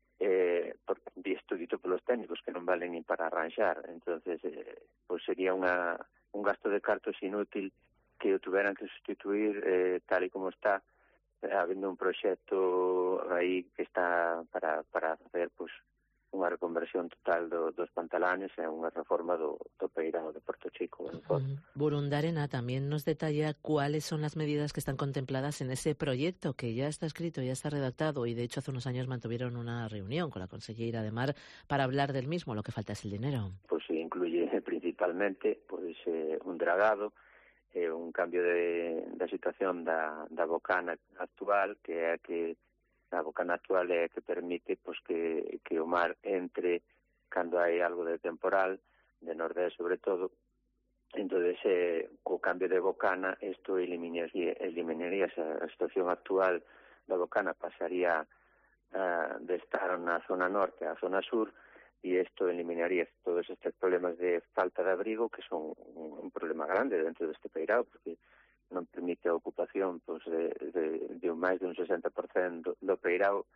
eh, por, isto dito pelos técnicos, que non vale nin para arranxar. Entonces, eh, pues sería unha, un gasto de cartos inútil que o tuveran que sustituir eh, tal e como está, eh, habendo un proxecto aí que está para, para hacer, pues, unha reconversión total do, dos pantalanes e unha reforma do, do peirao de Puerto Chico. En uh-huh. Burundarena también nos detalla cuáles son las medidas que están contempladas en ese proyecto que ya está escrito, ya está redactado, y de hecho hace unos años mantuvieron una reunión con la consellera de Mar para hablar del mismo. Lo que falta es el dinero. Pues sí, incluye principalmente pues, eh, un dragado, eh, un cambio de, de situación da, da bocana actual, que é que a bocana actual é que permite pues, que, que o mar entre cando hai algo de temporal, de nordeste sobre todo. Entonces, eh, co cambio de bocana, isto eliminaría, eliminaría esa situación actual da bocana, pasaría uh, de estar na zona norte á zona sur, e isto eliminaría todos estes problemas de falta de abrigo, que son un, un problema grande dentro deste peirao, porque non permite a ocupación pues, de, de, de máis de un sesenta por cento do, do peirao,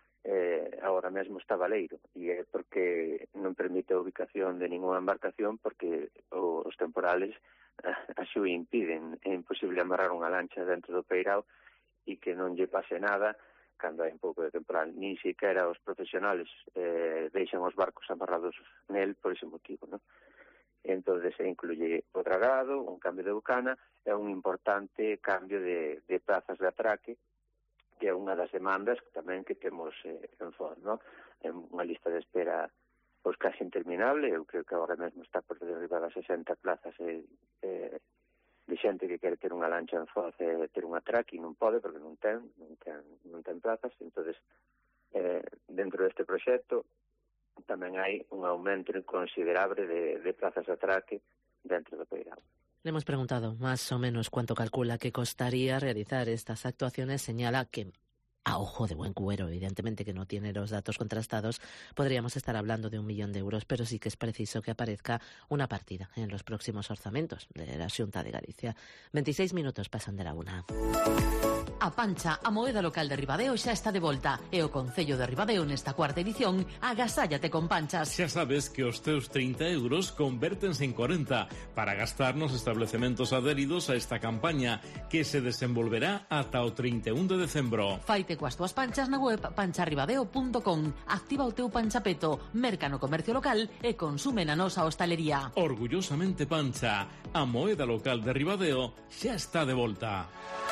eh, agora mesmo está baleiro, e é porque non permite a ubicación de ninguna embarcación, porque os temporales a xo impiden. É imposible amarrar unha lancha dentro do peirao e que non lle pase nada cando hai un pouco de temporal. Nin siquiera os profesionales eh, deixan os barcos amarrados nel por ese motivo, non? Entón, se incluye o dragado, un cambio de bucana e un importante cambio de, de plazas de atraque, que é unha das demandas tamén que temos eh, en Foz, non? É unha lista de espera pois casi interminable. Eu creo que agora mesmo está por derribar as sesenta plazas eh, eh, de xente que quere ter unha lancha en Foz e eh, ter un atraque e non pode porque non ten, non ten, non ten plazas. Entón, eh, dentro deste proxecto tamén hai un aumento considerable de, de plazas de atraque dentro do peirao. Le hemos preguntado más o menos cuánto calcula que costaría realizar estas actuaciones. Señala que, a ojo de buen cubero, evidentemente que no tiene los datos contrastados, podríamos estar hablando de un millón de euros, pero sí que es preciso que aparezca una partida en los próximos orzamentos de la Xunta de Galicia. veintiséis minutos pasan de la una. A Pancha, a moeda local de Ribadeo, xa está de volta e o Concello de Ribadeo nesta cuarta edición agasállate con panchas. Xa sabes que os teus trinta euros convértense en corenta para gastar nos establecementos adheridos a esta campaña que se desenvolverá ata o trinta e un de decembro. Faite coas túas panchas na web pancharribadeo punto com. Activa o teu panchapeto, merca no comercio local e consume na nosa hostalería. Orgullosamente Pancha, a moeda local de Ribadeo xa está de volta.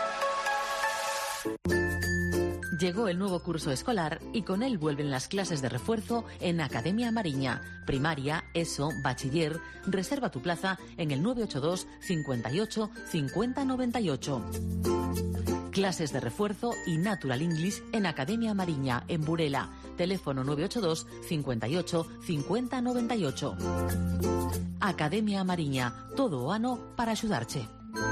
Llegó el nuevo curso escolar y con él vuelven las clases de refuerzo en Academia Mariña. Primaria, ESO, bachiller. Reserva tu plaza en el nueve ocho dos, cincuenta y ocho, cincuenta noventa y ocho. Clases de refuerzo y Natural English en Academia Mariña, en Burela. Teléfono nueve ocho dos, cincuenta y ocho, cincuenta noventa y ocho. Academia Mariña, todo o ano para axudarche.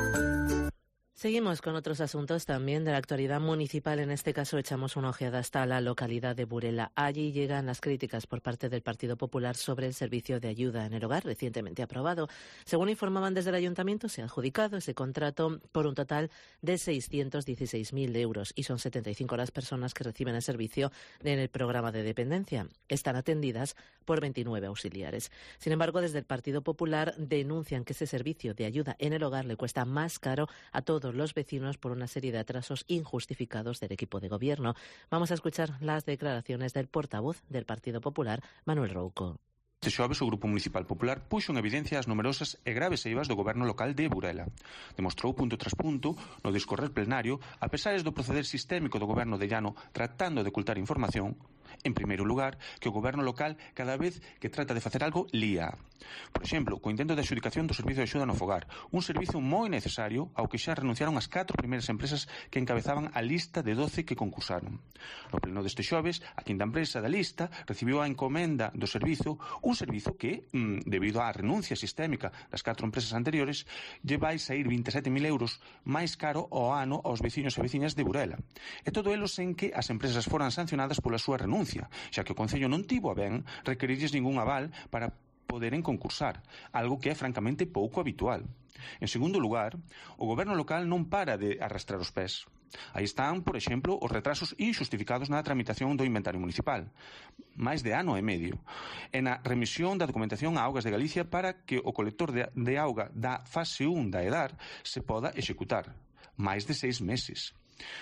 Seguimos con otros asuntos también de la actualidad municipal. En este caso echamos una ojeada hasta la localidad de Burela. Allí llegan las críticas por parte del Partido Popular sobre el servicio de ayuda en el hogar recientemente aprobado. Según informaban desde el Ayuntamiento, se ha adjudicado ese contrato por un total de seiscientos dieciséis mil euros y son setenta y cinco las personas que reciben el servicio en el programa de dependencia. Están atendidas por veintinueve auxiliares. Sin embargo, desde el Partido Popular denuncian que ese servicio de ayuda en el hogar le cuesta más caro a todos los vecinos por una serie de atrasos injustificados del equipo de gobierno. Vamos a escuchar las declaraciones del portavoz del Partido Popular, Manuel Rouco. Este xoves o Grupo Municipal Popular puxo en evidencia as numerosas e graves eivas do goberno local de Burela. Demostrou punto tras punto no discorrer plenario, a pesares do proceder sistémico do goberno de Llano tratando de ocultar información, en primeiro lugar, que o goberno local cada vez que trata de facer algo lía. Por exemplo, co intento de adxudicación do servicio de axuda no fogar, un servicio moi necesario ao que xa renunciaron as catro primeiras empresas que encabezaban a lista de doce que concursaron. No pleno deste xoves, a quinta empresa da lista recibiu a encomenda do servizo, un servizo que, debido á renuncia sistémica das catro empresas anteriores, lle vai sair vinte e sete mil euros máis caro ao ano aos veciños e veciñas de Burela. E todo elo sen que as empresas foran sancionadas pola súa renuncia, xa que o Concello non tivo a ben requerirlles ningún aval para poderen concursar, algo que é francamente pouco habitual. En segundo lugar, o goberno local non para de arrastrar os pés. Aí están, por exemplo, os retrasos injustificados na tramitación do inventario municipal, máis de ano e medio, e na remisión da documentación a Augas de Galicia para que o colector de, de auga da fase un da EDAR se poda executar, máis de seis meses.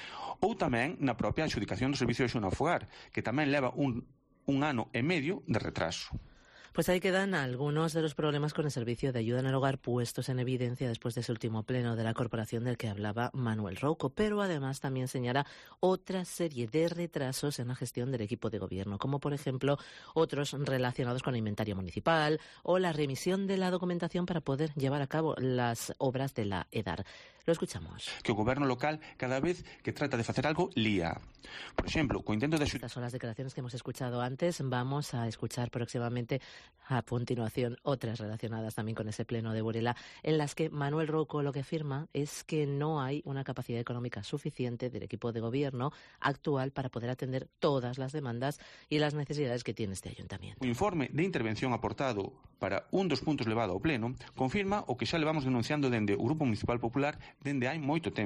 Ou tamén na propia adxudicación do servicio de axuda no fogar, que tamén leva un, un ano e medio de retraso. Pues ahí quedan algunos de los problemas con el servicio de ayuda en el hogar puestos en evidencia después de ese último pleno de la corporación del que hablaba Manuel Rouco, pero además también señala otra serie de retrasos en la gestión del equipo de gobierno, como por ejemplo otros relacionados con el inventario municipal o la remisión de la documentación para poder llevar a cabo las obras de la EDAR. Lo escuchamos. Que o goberno local cada vez que trata de facer algo lía. Por exemplo, co intento de... Estas son las declaraciones que hemos escuchado antes. Vamos a escuchar próximamente a continuación otras relacionadas también con ese pleno de Burela, en las que Manuel Rouco lo que afirma es que no hay una capacidad económica suficiente del equipo de gobierno actual para poder atender todas las demandas y las necesidades que tiene este ayuntamiento. O informe de intervención aportado para un dos puntos levado ao pleno confirma o que xa levamos denunciando dende o Grupo Municipal Popular dende hai moito tempo.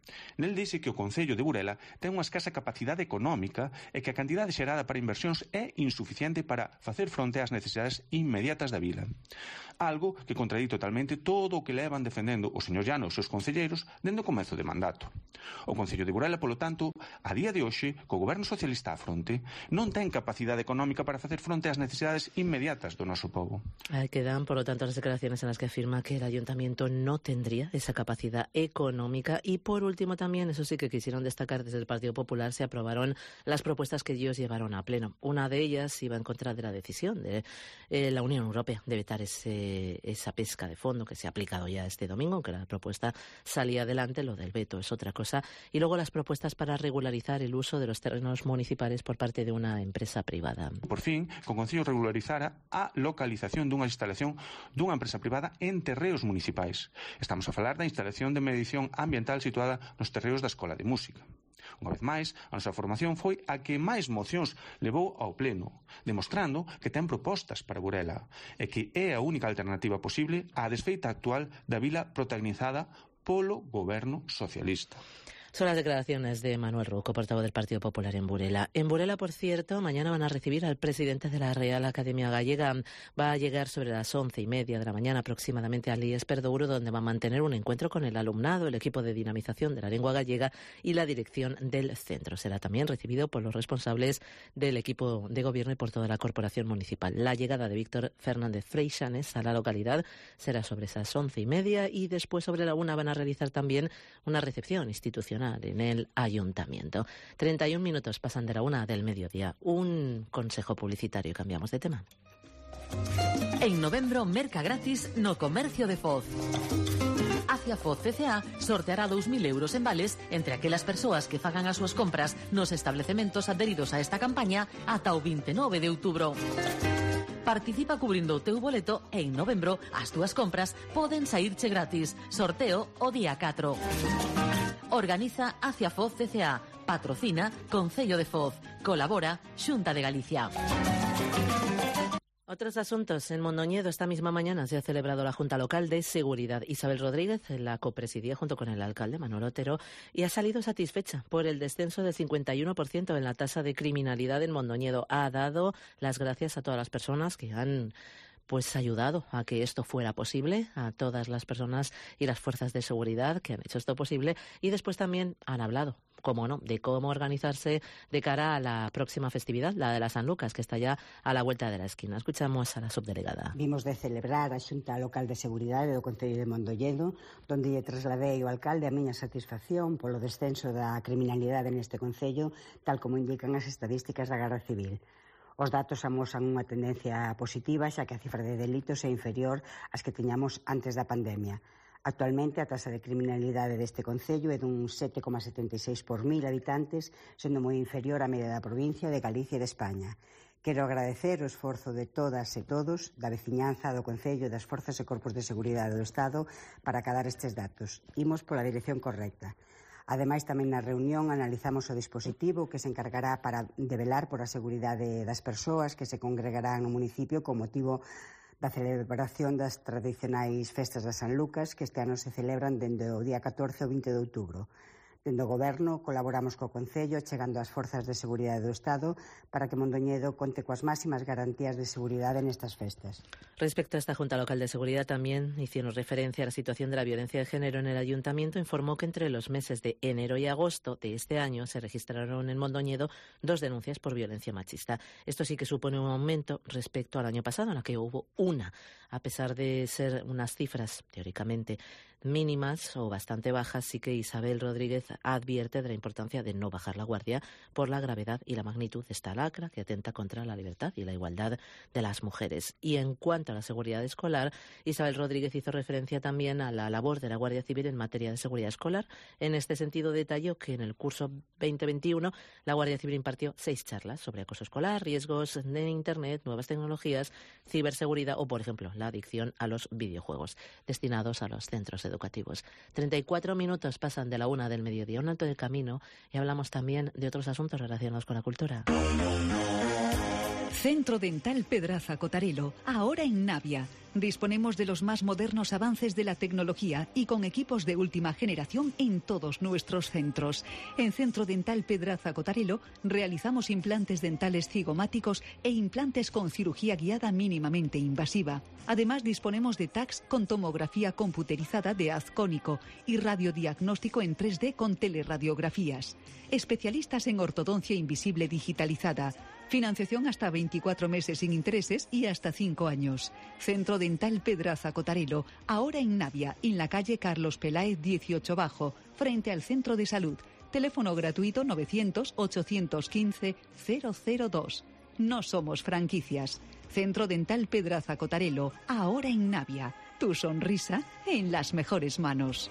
Nel dice que o Concello de Burela ten unha escasa capacidade económica e que a cantidade xerada para inversións é insuficiente para facer fronte ás necesidades inmediatas da vila. Algo que contradí totalmente todo o que levan defendendo o señor Llano e os seus concelleiros dende o comezo de mandato. O Concello de Burela, polo tanto, a día de hoxe, co goberno socialista á fronte, non ten capacidade económica para facer fronte ás necesidades inmediatas do noso pobo. Ahí quedan, por lo tanto, las declaraciones en las que afirma que el ayuntamiento no tendría esa capacidad económica. Y por último también, eso sí que quisieron destacar desde el Partido Popular, se aprobaron las propuestas que ellos llevaron a pleno. Una de ellas iba en contra de la decisión de eh, la Unión Europea de vetar ese esa pesca de fondo que se ha aplicado ya este domingo, aunque la propuesta salía adelante, lo del veto es otra cosa. Y luego las propuestas para regularizar el uso de los terrenos municipales por parte de una empresa privada. Por fin, o Concello regularizara a localización dunha instalación dunha empresa privada en terreos municipais. Estamos a falar da instalación de medición ambiental situada nos terreos da Escola de Música. Unha vez máis, a nosa formación foi a que máis mocións levou ao pleno, demostrando que ten propostas para Burela e que é a única alternativa posible á desfeita actual da vila protagonizada polo goberno socialista. Son las declaraciones de Manuel Rouco, portavoz del Partido Popular en Burela. En Burela, por cierto, mañana van a recibir al presidente de la Real Academia Gallega. Va a llegar sobre las once y media de la mañana aproximadamente al I E S Perdouro, donde va a mantener un encuentro con el alumnado, el equipo de dinamización de la lengua gallega y la dirección del centro. Será también recibido por los responsables del equipo de gobierno y por toda la corporación municipal. La llegada de Víctor Fernández Freixanes a la localidad será sobre esas once y media y después sobre la una van a realizar también una recepción institucional en el ayuntamiento. treinta y un minutos pasan de la una del mediodía. Un consejo publicitario y cambiamos de tema. En novembro, merca gratis no comercio de Foz. Hacia Foz C C A sorteará dous mil euros en vales entre aquelas persoas que fagan as súas compras nos establecementos adheridos a esta campaña ata o vinte e nove de outubro. Participa cubrindo o teu boleto e en novembro as túas compras poden saírche gratis. Sorteo o día catro. Organiza Hacia Foz C C A. Patrocina Concello de Foz. Colabora Xunta de Galicia. Otros asuntos. En Mondoñedo esta misma mañana se ha celebrado la Junta Local de Seguridad. Isabel Rodríguez la copresidía junto con el alcalde Manuel Otero y ha salido satisfecha por el descenso del cincuenta y uno por ciento en la tasa de criminalidad en Mondoñedo. Ha dado las gracias a todas las personas que han pues ayudado a que esto fuera posible, a todas las personas y las fuerzas de seguridad que han hecho esto posible, y después también han hablado, cómo no, de cómo organizarse de cara a la próxima festividad, la de la San Lucas, que está ya a la vuelta de la esquina. Escuchamos a la subdelegada. Vimos de celebrar a Xunta Local de Seguridade do Concello de Mondoñedo, donde lle trasladei ao alcalde a miña satisfacción polo descenso da criminalidade neste concello, tal como indican as estadísticas da Garda Civil. Os datos amosan unha tendencia positiva, xa que a cifra de delitos é inferior ás que tiñamos antes da pandemia. Actualmente, a tasa de criminalidade deste concello é dun sete coma setenta e seis por mil habitantes, sendo moi inferior á media da provincia de Galicia e de España. Quero agradecer o esforzo de todas e todos, da veciñanza, do Concello e das forzas e corpos de seguridade do Estado para acadar estes datos. Imos pola dirección correcta. Ademais, tamén na reunión analizamos o dispositivo que se encargará para de velar por a seguridade das persoas que se congregarán no municipio con motivo da celebración das tradicionais festas da San Lucas, que este ano se celebran dende o día catorce ao vinte de outubro. Dende o Goberno colaboramos co Concello chegando ás forzas de seguridade do Estado para que Mondoñedo conte coas máximas garantías de seguridade nestas festas. Respecto a esta Junta Local de Seguridad, también hicieron referencia a la situación de la violencia de género en el Ayuntamiento. Informó que entre los meses de enero y agosto de este año se registraron en Mondoñedo dos denuncias por violencia machista. Esto sí que supone un aumento respecto al año pasado, en la que hubo una, a pesar de ser unas cifras teóricamente mínimas o bastante bajas. Sí que Isabel Rodríguez advierte de la importancia de no bajar la guardia por la gravedad y la magnitud de esta lacra que atenta contra la libertad y la igualdad de las mujeres. Y en cuanto a la seguridad escolar, Isabel Rodríguez hizo referencia también a la labor de la Guardia Civil en materia de seguridad escolar. En este sentido, detalló que en el curso veinte veintiuno la Guardia Civil impartió seis charlas sobre acoso escolar, riesgos de Internet, nuevas tecnologías, ciberseguridad o, por ejemplo, la adicción a los videojuegos destinados a los centros educativos. treinta y cuatro minutos pasan de la una del mediodía, un alto del camino, y hablamos también de otros asuntos relacionados con la cultura. Centro Dental Pedraza Cotarelo, ahora en Navia. Disponemos de los más modernos avances de la tecnología y con equipos de última generación en todos nuestros centros. En Centro Dental Pedraza Cotarelo realizamos implantes dentales cigomáticos e implantes con cirugía guiada mínimamente invasiva. Además, disponemos de tags con tomografía computerizada de haz cónico y radiodiagnóstico en tres D con teleradiografías. Especialistas en ortodoncia invisible digitalizada. Financiación hasta veinticuatro meses sin intereses y hasta cinco años. Centro Dental Pedraza Cotarelo, ahora en Navia, en la calle Carlos Peláez dieciocho Bajo, frente al Centro de Salud. Teléfono gratuito novecientos, ochocientos quince, cero cero dos. No somos franquicias. Centro Dental Pedraza Cotarelo, ahora en Navia. Tu sonrisa en las mejores manos.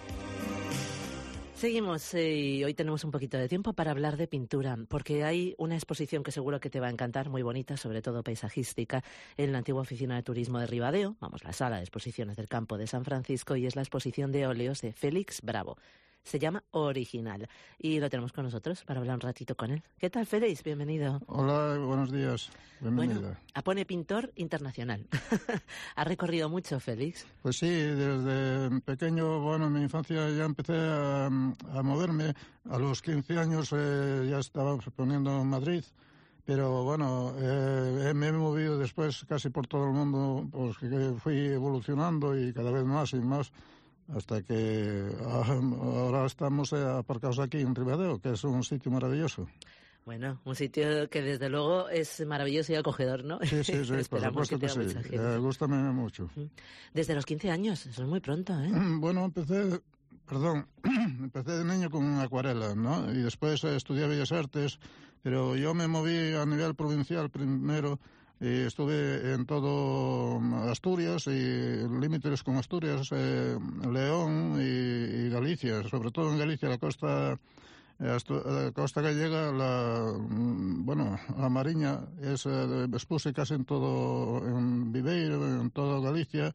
Seguimos eh, y hoy tenemos un poquito de tiempo para hablar de pintura, porque hay una exposición que seguro que te va a encantar, muy bonita, sobre todo paisajística, en la antigua oficina de turismo de Ribadeo, vamos, la sala de exposiciones del campo de San Francisco, y es la exposición de óleos de Félix Bravo. Se llama Original y lo tenemos con nosotros para hablar un ratito con él. ¿Qué tal, Félix? Bienvenido. Hola, buenos días. Bienvenido. Bueno, apone pintor internacional. ¿Ha recorrido mucho, Félix? Pues sí, desde pequeño, bueno, en mi infancia ya empecé a, a moverme. A los quince años eh, ya estaba poniendo en Madrid. Pero bueno, eh, me he movido después casi por todo el mundo, pues que fui evolucionando y cada vez más y más, hasta que ahora estamos aparcados aquí en Ribadeo, que es un sitio maravilloso. Bueno, un sitio que desde luego es maravilloso y acogedor, ¿no? Sí, sí, sí, Esperamos por supuesto que, que sí. Eh, gústame mucho. Desde los quince años, eso es muy pronto, ¿eh? Bueno, empecé, perdón, empecé de niño con acuarela, ¿no? Y después estudié Bellas Artes, pero yo me moví a nivel provincial primero. Y estuve en todo Asturias y límites con Asturias, eh, León y, y Galicia, sobre todo en Galicia, la costa, la costa gallega, la, bueno, la Mariña, es, eh, expuse casi en todo, en Viveiro, en toda Galicia,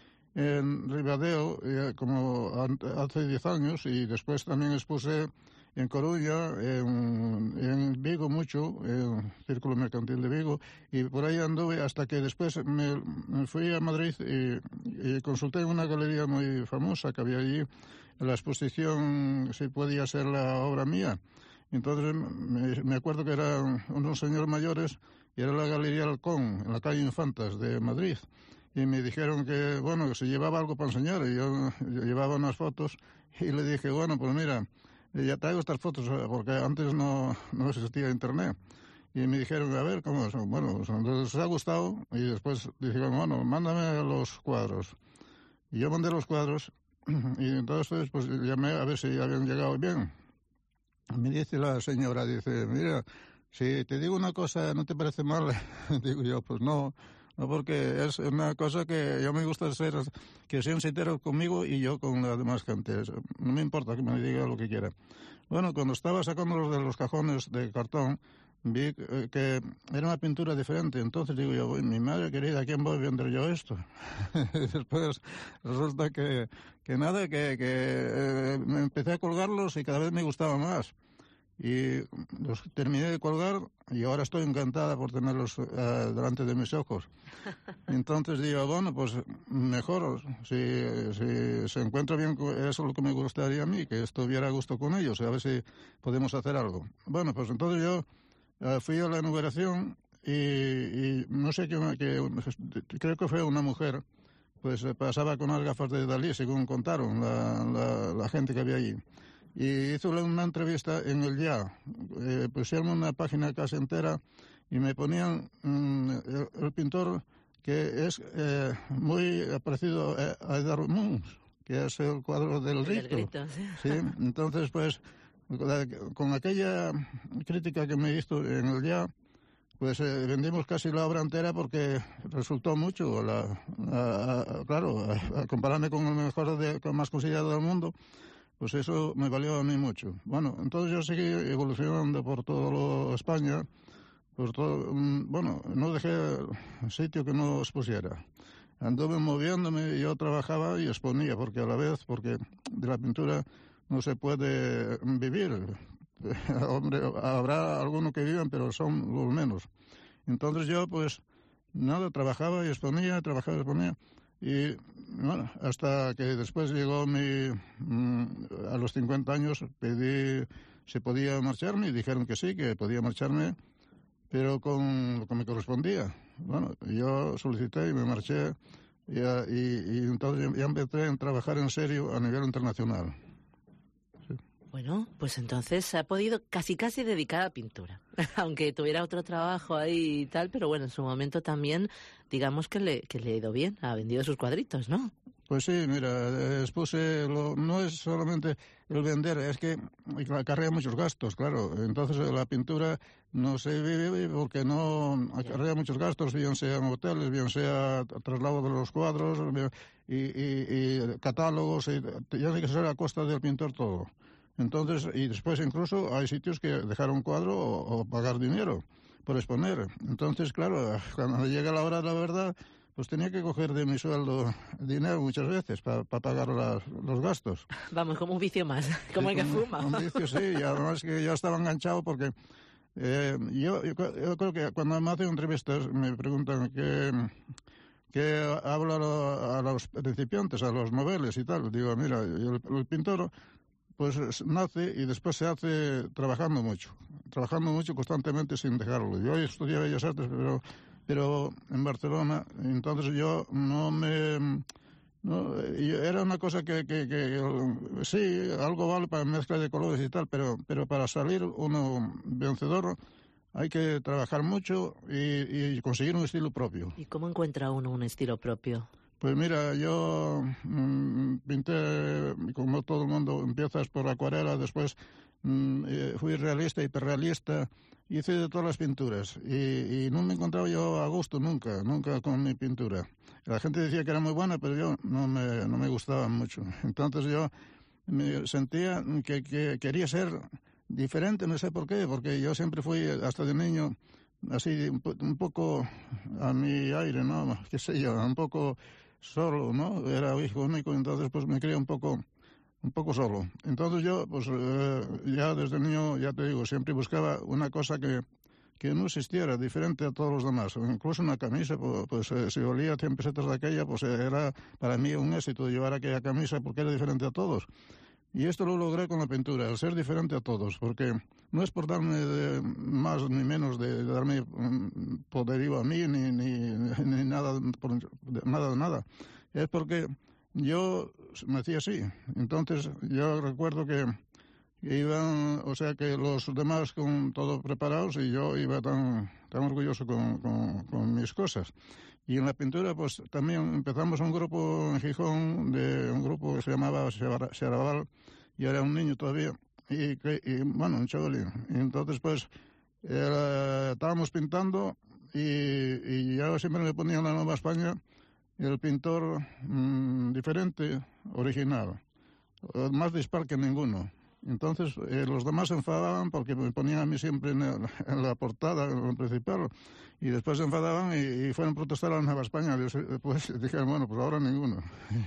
en Ribadeo, eh, como hace diez años, y después también expuse en Coruña, en, en Vigo mucho, en el Círculo Mercantil de Vigo, y por ahí anduve hasta que después me, me fui a Madrid y, y consulté en una galería muy famosa que había allí, la exposición si podía ser la obra mía. Entonces me, me acuerdo que eran unos señores mayores y era la Galería Halcón, en la calle Infantas de Madrid. Y me dijeron que, bueno, que se llevaba algo para enseñar, y yo, yo llevaba unas fotos y le dije, bueno, pues mira, ya traigo estas fotos porque antes no, no existía internet. Y me dijeron, a ver, ¿cómo son? Bueno, les ha gustado. Y después dijeron, bueno, mándame los cuadros. Y yo mandé los cuadros y entonces pues llamé a ver si habían llegado bien. Me dice la señora, dice, mira, si te digo una cosa, ¿no te parece mal? Digo yo, pues no. No, porque es una cosa que yo me gusta ser, que sean sinceros conmigo y yo con la demás gente. No me importa que me diga lo que quiera. Bueno, cuando estaba sacándolos de los cajones de cartón, vi que era una pintura diferente. Entonces digo yo, mi madre querida, ¿a quién voy a vender yo esto? Después resulta que, que nada, que, que eh, me empecé a colgarlos y cada vez me gustaba más. Y los terminé de colgar y ahora estoy encantada por tenerlos uh, delante de mis ojos. Entonces digo, bueno, pues mejor, si, si se encuentra bien, eso es lo que me gustaría a mí, que estuviera a gusto con ellos, a ver si podemos hacer algo. Bueno, pues entonces yo uh, fui a la inauguración y, y no sé qué, que, creo que fue una mujer, pues pasaba con unas gafas de Dalí, según contaron la, la, la gente que había allí. Y hizo una entrevista en el Ya. Eh, pusieron una página casi entera y me ponían mmm, el, el pintor que es eh, muy parecido a Edvard Munch, que es el cuadro del Rito. El grito, sí. Sí, entonces pues con aquella crítica que me hizo en el Ya, pues eh, vendimos casi la obra entera porque resultó mucho. La, a, a, claro, a, a compararme con el mejor de, con más considerado del mundo, pues eso me valió a mí mucho. Bueno, entonces yo seguí evolucionando por toda España, por todo, bueno, no dejé sitio que no expusiera. Anduve moviéndome, yo trabajaba y exponía, porque a la vez, porque de la pintura no se puede vivir. Hombre, habrá algunos que vivan, pero son los menos. Entonces yo, pues, nada, trabajaba y exponía, trabajaba y exponía. Y bueno, hasta que después llegó mi... a los cincuenta años pedí si podía marcharme y dijeron que sí, que podía marcharme, pero con lo que me correspondía. Bueno, yo solicité y me marché y, y, y entonces ya empecé a trabajar en serio a nivel internacional. Sí. Bueno, pues entonces se ha podido casi casi dedicar a la pintura, aunque tuviera otro trabajo ahí y tal, pero bueno, en su momento también, digamos que le, que le ha ido bien, ha vendido sus cuadritos, ¿no? Pues sí, mira, expuse, lo, no es solamente el vender, es que acarrea muchos gastos, claro. Entonces la pintura no se vive porque no acarrea muchos gastos, bien sean hoteles, bien sea traslado de los cuadros y, y, y catálogos, y tiene que ser a costa del pintor todo. Entonces, y después incluso hay sitios que dejar un cuadro o, o pagar dinero por exponer. Entonces, claro, cuando llega la hora de la verdad, pues tenía que coger de mi sueldo dinero muchas veces para pa pagar las, los gastos. Vamos, como un vicio más, como sí, el que como, fuma. Un vicio, sí, y además que yo estaba enganchado porque eh, yo, yo, yo creo que cuando me hacen entrevistas me preguntan qué, qué hablo a, lo, a los principiantes, a los noveles y tal. Digo, mira, el, el pintor pues nace y después se hace trabajando mucho, trabajando mucho constantemente sin dejarlo. Yo estudié Bellas Artes, pero... pero en Barcelona, entonces yo no me... No, era una cosa que, que, que sí, algo vale para mezcla de colores y tal, pero, pero para salir uno vencedor hay que trabajar mucho y, y conseguir un estilo propio. ¿Y cómo encuentra uno un estilo propio? Pues mira, yo mmm, pinté, como todo el mundo, empiezas por acuarela, después mmm, fui realista, hiperrealista, hice de todas las pinturas y, y no me encontraba yo a gusto nunca, nunca con mi pintura. La gente decía que era muy buena, pero yo no me, no me gustaba mucho. Entonces yo me sentía que, que quería ser diferente, no sé por qué, porque yo siempre fui, hasta de niño, así un, un poco a mi aire, ¿no? Qué sé yo, un poco solo, ¿no? Era hijo único, entonces pues me creía un poco... un poco solo. Entonces yo, pues eh, ya desde niño, ya te digo, siempre buscaba una cosa que, que no existiera, diferente a todos los demás. Incluso una camisa, pues, pues eh, si olía cien pesetas de aquella, pues eh, era para mí un éxito llevar aquella camisa porque era diferente a todos. Y esto lo logré con la pintura, el ser diferente a todos, porque no es por darme de más ni menos, de, de darme um, poderío a mí, ni, ni, ni nada, por, nada de nada. Es porque yo me hacía así. Entonces yo recuerdo que iban, o sea que los demás con todo preparados y yo iba tan, tan orgulloso con, con, con mis cosas. Y en la pintura pues también empezamos un grupo en Gijón, de un grupo que se llamaba Xaraval, y era un niño todavía, y, y bueno, un chavalín. Y entonces pues era, estábamos pintando y, y yo siempre me ponía en la Nueva España el pintor mmm, diferente, original, más dispar que ninguno. Entonces eh, los demás se enfadaban porque me ponían a mí siempre en, el, en la portada, en lo principal, y después se enfadaban y, y fueron a protestar a la Nueva España. Pues dijeron, bueno, pues ahora ninguno.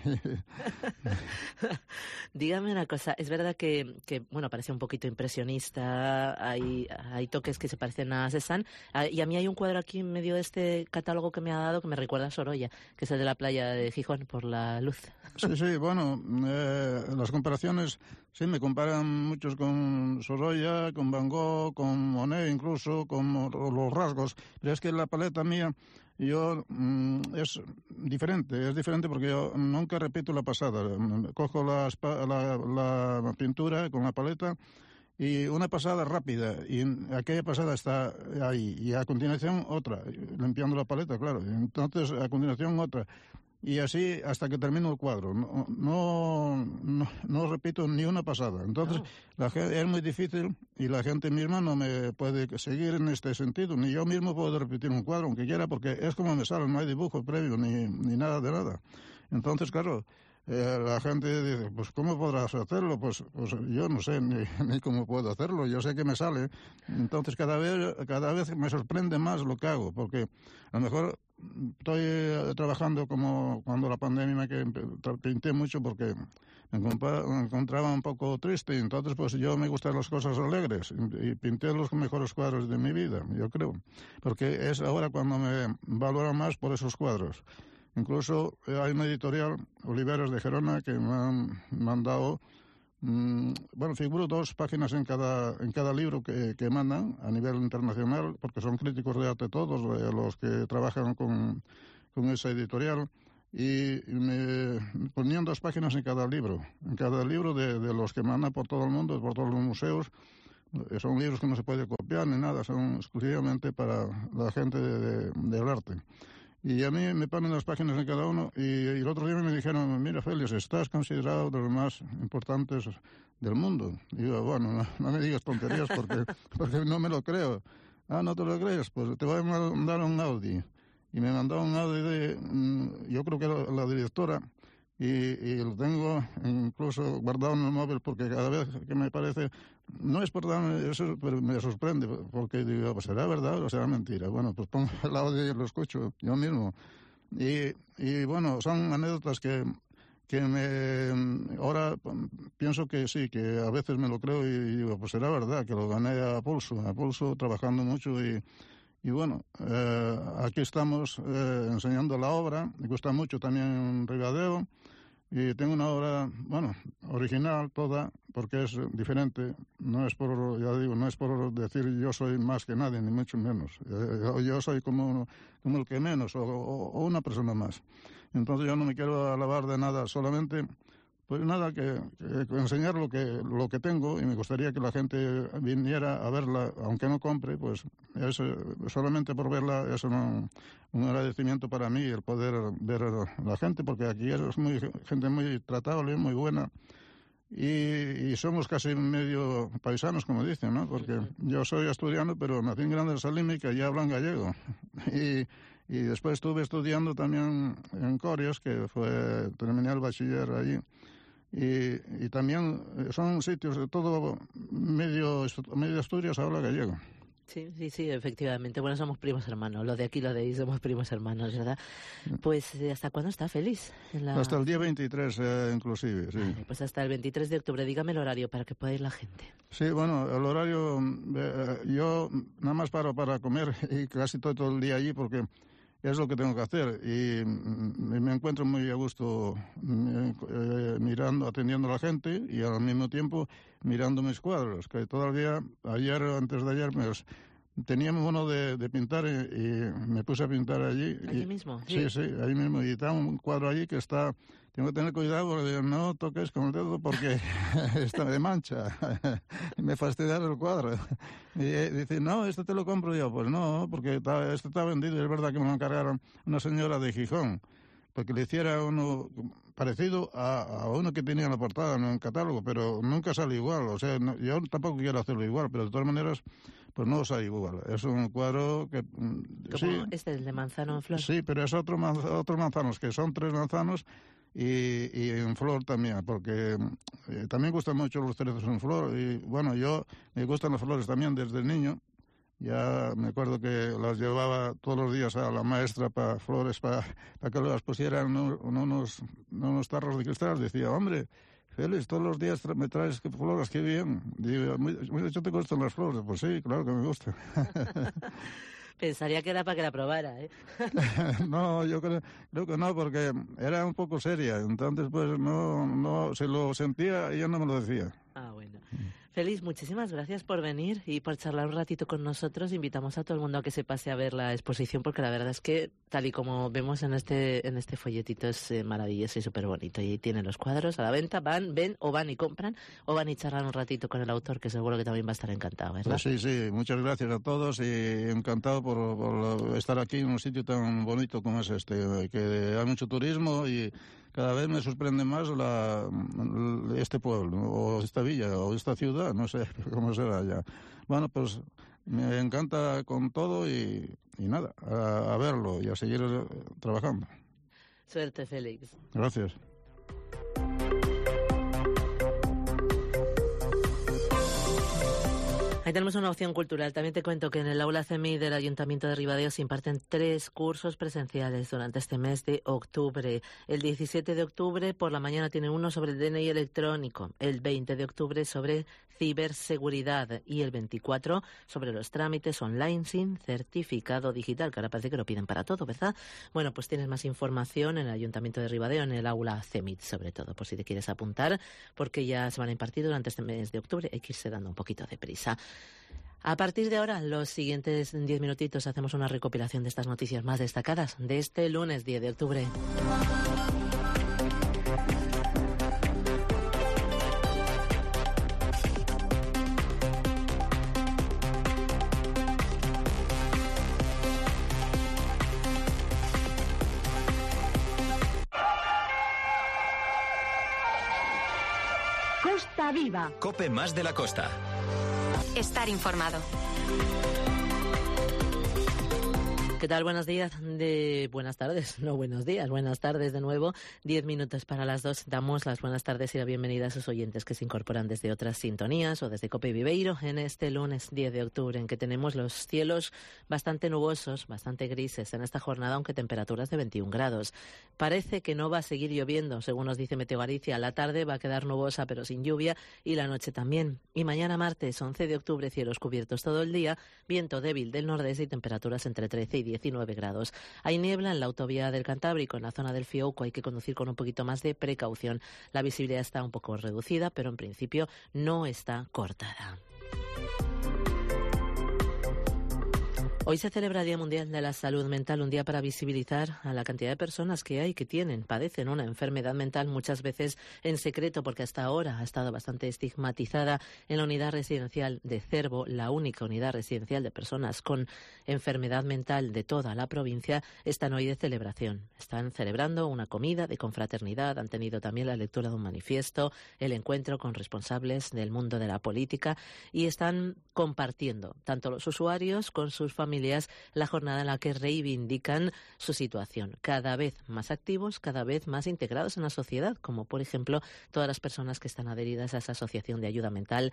Dígame una cosa, es verdad que, que bueno, parece un poquito impresionista, hay, hay toques que se parecen a Cézanne, y a mí hay un cuadro aquí en medio de este catálogo que me ha dado que me recuerda a Sorolla, que es el de la playa de Gijón, por la luz. Sí, sí, bueno, eh, las comparaciones, sí, me comparan muchos con Sorolla, con Van Gogh, con Monet incluso, con los rasgos, pero es que la paleta mía yo mmm, es diferente, es diferente porque yo nunca repito la pasada. Cojo la, la, la pintura con la paleta y una pasada rápida, y aquella pasada está ahí, y a continuación otra, limpiando la paleta, claro, y entonces a continuación otra. Y así hasta que termino el cuadro. No, no, no, no repito ni una pasada. Entonces, no. la gente, es muy difícil y la gente misma no me puede seguir en este sentido. Ni yo mismo puedo repetir un cuadro, aunque quiera, porque es como me sale, no hay dibujo previo ni, ni nada de nada. Entonces, claro, eh, la gente dice, pues ¿cómo podrás hacerlo? Pues, pues yo no sé ni, ni cómo puedo hacerlo, yo sé que me sale. Entonces cada vez, cada vez me sorprende más lo que hago, porque a lo mejor estoy trabajando como cuando la pandemia, que pinté mucho porque me encontraba un poco triste, y entonces pues yo me gustan las cosas alegres y pinté los mejores cuadros de mi vida, yo creo, porque es ahora cuando me valoro más por esos cuadros. Incluso eh, hay una editorial, Oliveros de Gerona, que me han mandado, mmm, bueno, figuro dos páginas en cada en cada libro que, que mandan a nivel internacional, porque son críticos de arte todos, de los que trabajan con, con esa editorial, y me ponían dos páginas en cada libro, en cada libro de, de los que mandan por todo el mundo, por todos los museos. Son libros que no se puede copiar ni nada, son exclusivamente para la gente de, de, del arte. Y a mí me ponen las páginas en cada uno, y, y el otro día me dijeron, mira, Félix, estás considerado de los más importantes del mundo. Y yo, bueno, no, no me digas tonterías porque, porque no me lo creo. Ah, ¿no te lo crees? Pues te voy a mandar un Audi. Y me mandó un Audi de, yo creo que era la directora, y, y lo tengo incluso guardado en el móvil, porque cada vez que me parece, no es por darme eso, pero me sorprende, porque digo, pues será verdad o será mentira. Bueno, pues pongo el audio y lo escucho yo mismo. Y, y bueno, son anécdotas que, que me, ahora pienso que sí, que a veces me lo creo y digo, pues será verdad, que lo gané a pulso, a pulso, trabajando mucho. Y, y bueno, eh, aquí estamos eh, enseñando la obra. Me gusta mucho también Ribadeo. Y tengo una obra, bueno, original toda, porque es diferente. No es por, ya digo, no es por decir yo soy más que nadie, ni mucho menos. Yo, yo soy como, como el que menos, o, o una persona más. Entonces yo no me quiero alabar de nada, solamente, pues nada, que, que enseñar lo que, lo que tengo, y me gustaría que la gente viniera a verla, aunque no compre, pues es, solamente por verla es un, un agradecimiento para mí el poder ver a la gente, porque aquí es muy, gente muy tratable, muy buena, y, y somos casi medio paisanos, como dicen, ¿no? Porque yo soy asturiano, pero nací en Grande de Salime, que allá hablan gallego, y, y después estuve estudiando también en Corias, que fue, terminé el bachiller allí. Y, y también son sitios de todo medio, medio Asturias habla gallego. Sí, sí, sí, efectivamente. Bueno, somos primos hermanos. Lo de aquí, lo de ahí, somos primos hermanos, ¿verdad? Pues, ¿hasta cuándo está Félix? La... Hasta el día veintitrés, eh, inclusive, sí. Vale, pues hasta el veintitrés de octubre. Dígame el horario para que pueda ir la gente. Sí, bueno, el horario, eh, yo nada más paro para comer y casi todo, todo el día allí, porque es lo que tengo que hacer, y me encuentro muy a gusto eh, mirando, atendiendo a la gente, y al mismo tiempo mirando mis cuadros, que todavía ayer o antes de ayer me, teníamos uno de, de pintar y, y me puse a pintar allí. ¿Allí y, mismo? Sí, sí, ahí mismo, y está un cuadro allí que está, tengo que tener cuidado porque no toques con el dedo porque está de mancha. Me fastidia el cuadro. Y dice, no, este te lo compro yo. Pues no, porque está, este está vendido, y es verdad que me lo encargaron una señora de Gijón, porque le hiciera uno parecido a, a uno que tenía en la portada, en el catálogo, pero nunca sale igual. O sea, no, yo tampoco quiero hacerlo igual, pero de todas maneras, pues no sale igual. Es un cuadro que... Como sí, este, el de manzano en flor. Sí, pero es otro, manz, otros manzanos, que son tres manzanos, y, y en flor también, porque eh, también gustan mucho los cerezos en flor. Y bueno, yo me gustan las flores también desde niño. Ya me acuerdo que las llevaba todos los días a la maestra para flores, para, para que las pusieran en unos, unos tarros de cristal. Decía, hombre, Félix, todos los días me traes flores, qué bien. Digo, ¿mucho te gustan las flores? Pues sí, claro que me gustan. Pensaría que era para que la probara, ¿eh? No, yo creo, creo que no, porque era un poco seria. Entonces, pues, no, no, se lo sentía y yo no me lo decía. Ah, bueno. Félix, muchísimas gracias por venir y por charlar un ratito con nosotros. Invitamos a todo el mundo a que se pase a ver la exposición, porque la verdad es que, tal y como vemos en este en este folletito, es eh, maravilloso y súper bonito. Y tienen los cuadros a la venta, van, ven, o van y compran, o van y charlan un ratito con el autor, que seguro que también va a estar encantado, ¿verdad? Pues sí, sí, muchas gracias a todos, y encantado por, por estar aquí en un sitio tan bonito como es este, que hay mucho turismo, y cada vez me sorprende más la, este pueblo, o esta villa, o esta ciudad, no sé cómo será ya. Bueno, pues me encanta con todo, y, y nada, a, a verlo y a seguir trabajando. Suerte, Félix. Gracias. Ahí tenemos una opción cultural. También te cuento que en el aula C E M I del Ayuntamiento de Ribadeo se imparten tres cursos presenciales durante este mes de octubre. El diecisiete de octubre por la mañana tiene uno sobre el D N I electrónico, el veinte de octubre sobre ciberseguridad, y el veinticuatro sobre los trámites online sin certificado digital, que ahora parece que lo piden para todo, ¿verdad? Bueno, pues tienes más información en el Ayuntamiento de Ribadeo, en el aula CEMIT, sobre todo, por si te quieres apuntar, porque ya se van a impartir durante este mes de octubre, hay que irse dando un poquito de prisa. A partir de ahora, los siguientes diez minutitos, hacemos una recopilación de estas noticias más destacadas de este lunes diez de octubre. Costa Viva. Cope más de la costa. Estar informado. ¿Qué tal? Buenos días, de buenas tardes, no buenos días, buenas tardes de nuevo. Diez minutos para las dos. Damos las buenas tardes y la bienvenida a esos oyentes que se incorporan desde otras sintonías o desde Cope Viveiro en este lunes diez de octubre, en que tenemos los cielos bastante nubosos, bastante grises en esta jornada, aunque temperaturas de veintiún grados. Parece que no va a seguir lloviendo, según nos dice Meteo Galicia. La tarde va a quedar nubosa pero sin lluvia, y la noche también. Y mañana martes once de octubre, cielos cubiertos todo el día, viento débil del nordeste y temperaturas entre trece y diecinueve grados. Hay niebla en la autovía del Cantábrico, en la zona del Fiouco. Hay que conducir con un poquito más de precaución. La visibilidad está un poco reducida, pero en principio no está cortada. Hoy se celebra el Día Mundial de la Salud Mental, un día para visibilizar a la cantidad de personas que hay que tienen, padecen una enfermedad mental, muchas veces en secreto, porque hasta ahora ha estado bastante estigmatizada. En la unidad residencial de Cervo, la única unidad residencial de personas con enfermedad mental de toda la provincia, están hoy de celebración. Están celebrando una comida de confraternidad, han tenido también la lectura de un manifiesto, el encuentro con responsables del mundo de la política, y están compartiendo, tanto los usuarios con sus familias, la jornada en la que reivindican su situación, cada vez más activos, cada vez más integrados en la sociedad, como por ejemplo todas las personas que están adheridas a esa asociación de ayuda mental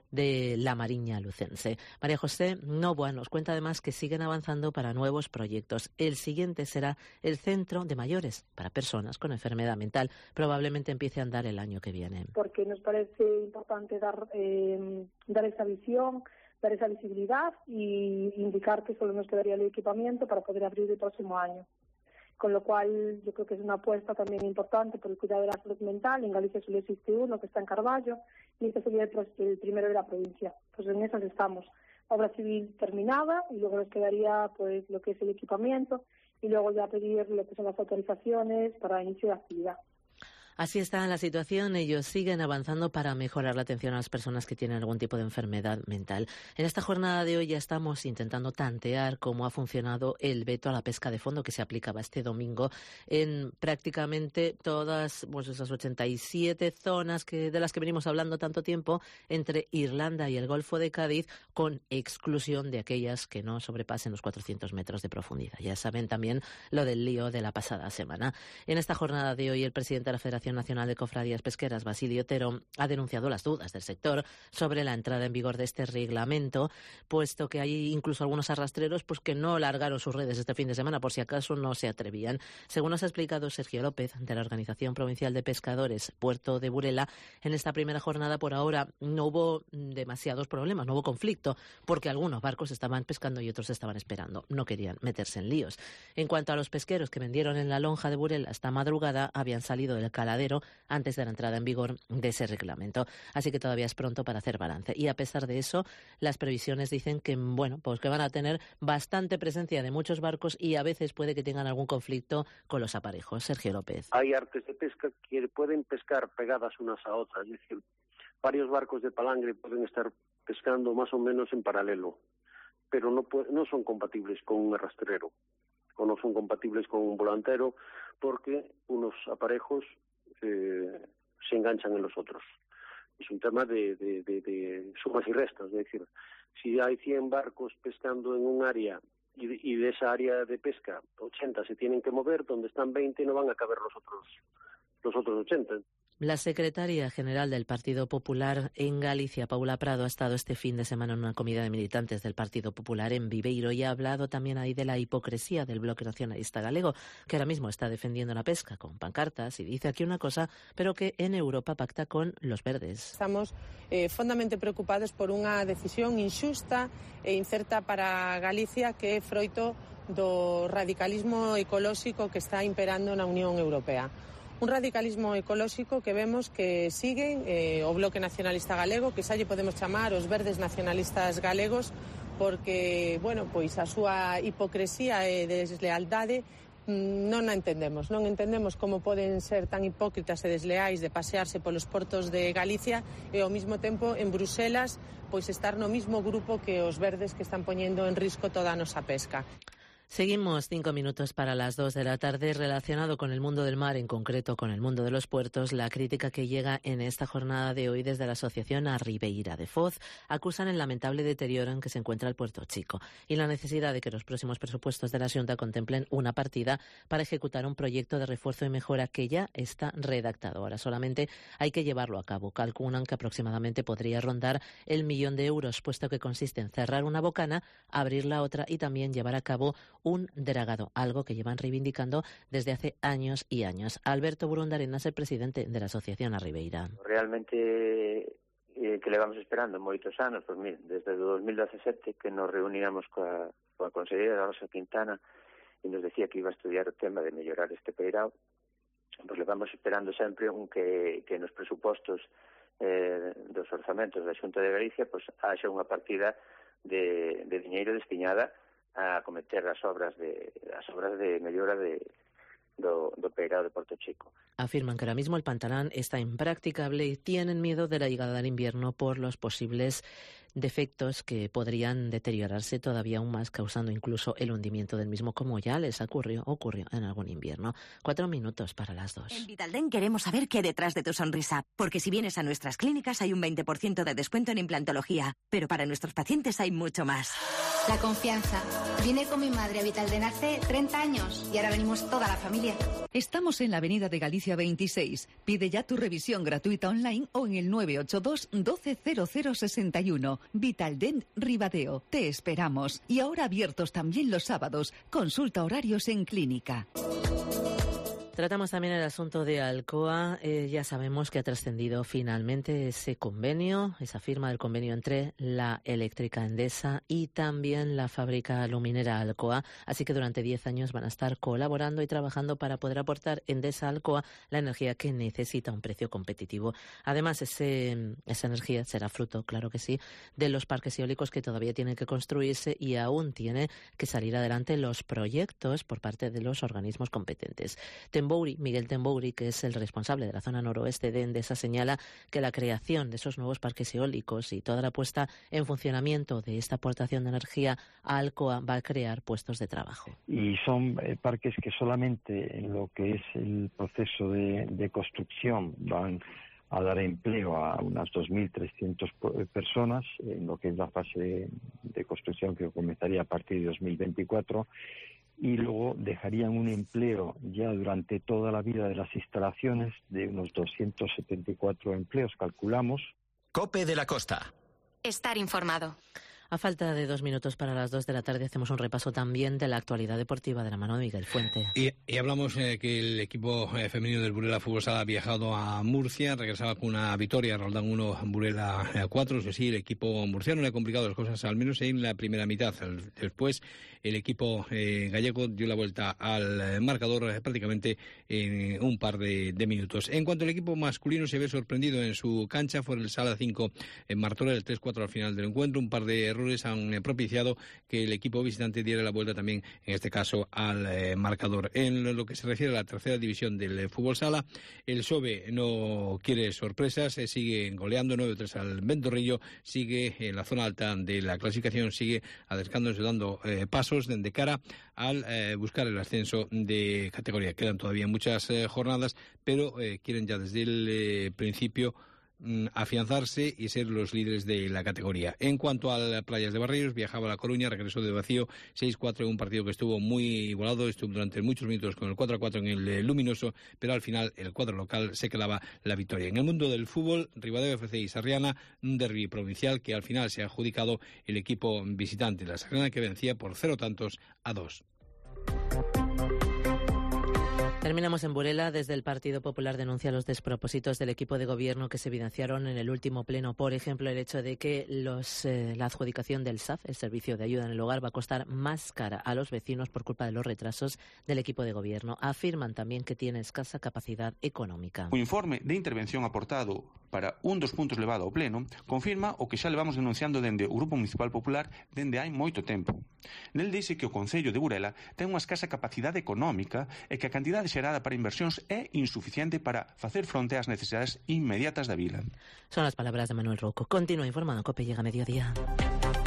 de la Mariña Lucense. María José Novoa nos cuenta además que siguen avanzando para nuevos proyectos. El siguiente será el Centro de Mayores para personas con enfermedad mental. Probablemente empiece a andar el año que viene. Porque nos parece importante dar, eh, dar esa visión, dar esa visibilidad y indicar que solo nos quedaría el equipamiento para poder abrir el próximo año. Con lo cual, yo creo que es una apuesta también importante por el cuidado de la salud mental. En Galicia solo existe uno, que está en Carballo, y este sería el, el primero de la provincia. Pues en esas estamos. Obra civil terminada, y luego nos quedaría pues lo que es el equipamiento, y luego ya pedir lo que son las autorizaciones para inicio de actividad. Así está la situación. Ellos siguen avanzando para mejorar la atención a las personas que tienen algún tipo de enfermedad mental. En esta jornada de hoy ya estamos intentando tantear cómo ha funcionado el veto a la pesca de fondo que se aplicaba este domingo en prácticamente todas pues, esas ochenta y siete zonas que, de las que venimos hablando tanto tiempo, entre Irlanda y el Golfo de Cádiz, con exclusión de aquellas que no sobrepasen los cuatrocientos metros de profundidad. Ya saben también lo del lío de la pasada semana. En esta jornada de hoy, el presidente de la Federación Nacional de Cofradías Pesqueras, Basilio Otero, ha denunciado las dudas del sector sobre la entrada en vigor de este reglamento, puesto que hay incluso algunos arrastreros pues que no largaron sus redes este fin de semana por si acaso no se atrevían. Según nos ha explicado Sergio López, de la Organización Provincial de Pescadores Puerto de Burela, en esta primera jornada por ahora no hubo demasiados problemas, no hubo conflicto, porque algunos barcos estaban pescando y otros estaban esperando, no querían meterse en líos. En cuanto a los pesqueros que vendieron en la lonja de Burela esta madrugada, habían salido del caladero antes de la entrada en vigor de ese reglamento. Así que todavía es pronto para hacer balance. Y a pesar de eso, las previsiones dicen que, bueno, pues que van a tener bastante presencia de muchos barcos y a veces puede que tengan algún conflicto con los aparejos. Sergio López. Hay artes de pesca que pueden pescar pegadas unas a otras. Es decir, varios barcos de palangre pueden estar pescando más o menos en paralelo, pero no, puede, no son compatibles con un arrastrero o no son compatibles con un volantero porque unos aparejos Eh, se enganchan en los otros. Es un tema de, de, de, de sumas y restas, es decir, si hay cien barcos pescando en un área y de, y de esa área de pesca ochenta se tienen que mover, donde están veinte no van a caber los otros los otros ochenta. La secretaria general del Partido Popular en Galicia, Paula Prado, ha estado este fin de semana en una comida de militantes del Partido Popular en Viveiro y ha hablado también ahí de la hipocresía del Bloque Nacionalista Galego, que ahora mismo está defendiendo la pesca con pancartas y dice aquí una cosa, pero que en Europa pacta con los verdes. Estamos eh, fondamente preocupados por unha decisión injusta e incerta para Galicia que é froito do radicalismo ecolóxico que está imperando na Unión Europea. Un radicalismo ecolóxico que vemos que sigue eh, o Bloque Nacionalista Galego, que xa lle podemos chamar os verdes nacionalistas galegos, porque, bueno, pois a súa hipocresía e deslealdade non a entendemos. Non entendemos como poden ser tan hipócritas e desleais de pasearse polos portos de Galicia e ao mesmo tempo en Bruselas pois estar no mismo grupo que os verdes que están poñendo en risco toda a nosa pesca. Seguimos cinco minutos para las dos de la tarde. Relacionado con el mundo del mar, en concreto con el mundo de los puertos, la crítica que llega en esta jornada de hoy desde la Asociación A Ribeira de Foz acusan el lamentable deterioro en que se encuentra el Puerto Chico y la necesidad de que los próximos presupuestos de la Xunta contemplen una partida para ejecutar un proyecto de refuerzo y mejora que ya está redactado. Ahora solamente hay que llevarlo a cabo. Calculan que aproximadamente podría rondar el millón de euros, puesto que consiste en cerrar una bocana, abrir la otra y también llevar a cabo un dragado, algo que llevan reivindicando desde hace años y años. Alberto Burundarena es el presidente de la Asociación A Ribeira. Realmente eh, que levamos esperando moitos anos, pues, mira, desde o dos mil dezasete que nos reuníamos coa, coa conselleira Rosa Quintana e nos decía que iba a estudiar o tema de mellorar este peirao, pues levamos esperando sempre un que, que nos presupostos eh, dos orzamentos da Xunta de Galicia pues haxa unha partida de, de diñeiro destiñada a acometer as obras de as obras de mellora de do, do peirao de Porto Chico. Afirman que ahora mismo el Pantalán está impracticable y tienen miedo de la llegada del invierno por los posibles defectos que podrían deteriorarse todavía aún más, causando incluso el hundimiento del mismo, como ya les ocurrió, ocurrió en algún invierno. Cuatro minutos para las dos. En Vitaldent queremos saber qué hay detrás de tu sonrisa, porque si vienes a nuestras clínicas hay un veinte por ciento de descuento en implantología, pero para nuestros pacientes hay mucho más. La confianza. Vine con mi madre a Vitaldent hace treinta años y ahora venimos toda la familia. Estamos en la Avenida de Galicia veintiséis. Pide ya tu revisión gratuita online o en el nueve ocho dos, doce cero cero sesenta y uno. Vitaldent Ribadeo. Te esperamos. Y ahora abiertos también los sábados. Consulta horarios en clínica. Tratamos también el asunto de Alcoa. Eh, ya sabemos que ha trascendido finalmente ese convenio, esa firma del convenio entre la eléctrica Endesa y también la fábrica aluminera Alcoa. Así que durante diez años van a estar colaborando y trabajando para poder aportar Endesa a Alcoa la energía que necesita a un precio competitivo. Además, ese, esa energía será fruto, claro que sí, de los parques eólicos que todavía tienen que construirse y aún tiene que salir adelante los proyectos por parte de los organismos competentes. Tembouri, Miguel Tembouri, que es el responsable de la zona noroeste de Endesa, señala que la creación de esos nuevos parques eólicos y toda la puesta en funcionamiento de esta aportación de energía a Alcoa va a crear puestos de trabajo. Y son eh, parques que solamente en lo que es el proceso de, de construcción van a dar empleo a unas dos mil trescientas personas en lo que es la fase de, de construcción que comenzaría a partir de dos mil veinticuatro. Y luego dejarían un empleo ya durante toda la vida de las instalaciones de unos doscientos setenta y cuatro empleos, calculamos. COPE de la Costa. Estar informado. A falta de dos minutos para las dos de la tarde hacemos un repaso también de la actualidad deportiva de la mano de Miguel Fuente. Y, y hablamos eh, que el equipo eh, femenino del Burela Fútbol Sala ha viajado a Murcia, regresaba con una victoria, Roldán uno, Burela cuatro. Eso sí, el equipo murciano le ha complicado las cosas, al menos en la primera mitad. Después, el equipo eh, gallego dio la vuelta al marcador eh, prácticamente en un par de, de minutos. En cuanto al equipo masculino, se ve sorprendido en su cancha, fue el Sala cinco en Martorell, el tres cuatro al final del encuentro. Un par de errores han eh, propiciado que el equipo visitante diera la vuelta también, en este caso, al eh, marcador. En lo que se refiere a la tercera división del eh, fútbol sala, el Sobe no quiere sorpresas, eh, sigue goleando nueve tres al Ventorrillo, sigue en la zona alta de la clasificación, sigue acercándose, dando eh, pasos de cara al eh, buscar el ascenso de categoría. Quedan todavía muchas eh, jornadas, pero eh, quieren ya desde el eh, principio mm, afianzarse y ser los líderes de la categoría. En cuanto a las Playas de Barreiros, viajaba a La Coruña, regresó de vacío seis cuatro en un partido que estuvo muy igualado, estuvo durante muchos minutos con el cuatro a cuatro en el eh, Luminoso, pero al final el cuadro local se quedaba la victoria. En el mundo del fútbol, Ribadeo F C y Sarriana, un derbi provincial que al final se ha adjudicado el equipo visitante, la Sarriana, que vencía por cero tantos a dos. Terminamos en Burela. Desde el Partido Popular denuncia los despropósitos del equipo de gobierno que se evidenciaron en el último pleno. Por ejemplo, el hecho de que los, eh, la adjudicación del S A F, el Servicio de Ayuda en el Hogar, va a costar más cara a los vecinos por culpa de los retrasos del equipo de gobierno. Afirman también que tiene escasa capacidad económica. O informe de intervención aportado para un dos puntos levado ao pleno confirma o que xa levamos denunciando dende o Grupo Municipal Popular dende hai moito tempo. Nel dice que o Concello de Burela ten unha escasa capacidade económica e que a cantidade xerada para inversións é insuficiente para facer fronte ás necesidades inmediatas da vila. Son as palabras de Manuel Rouco. Continúa informando, COPE llega a mediodía.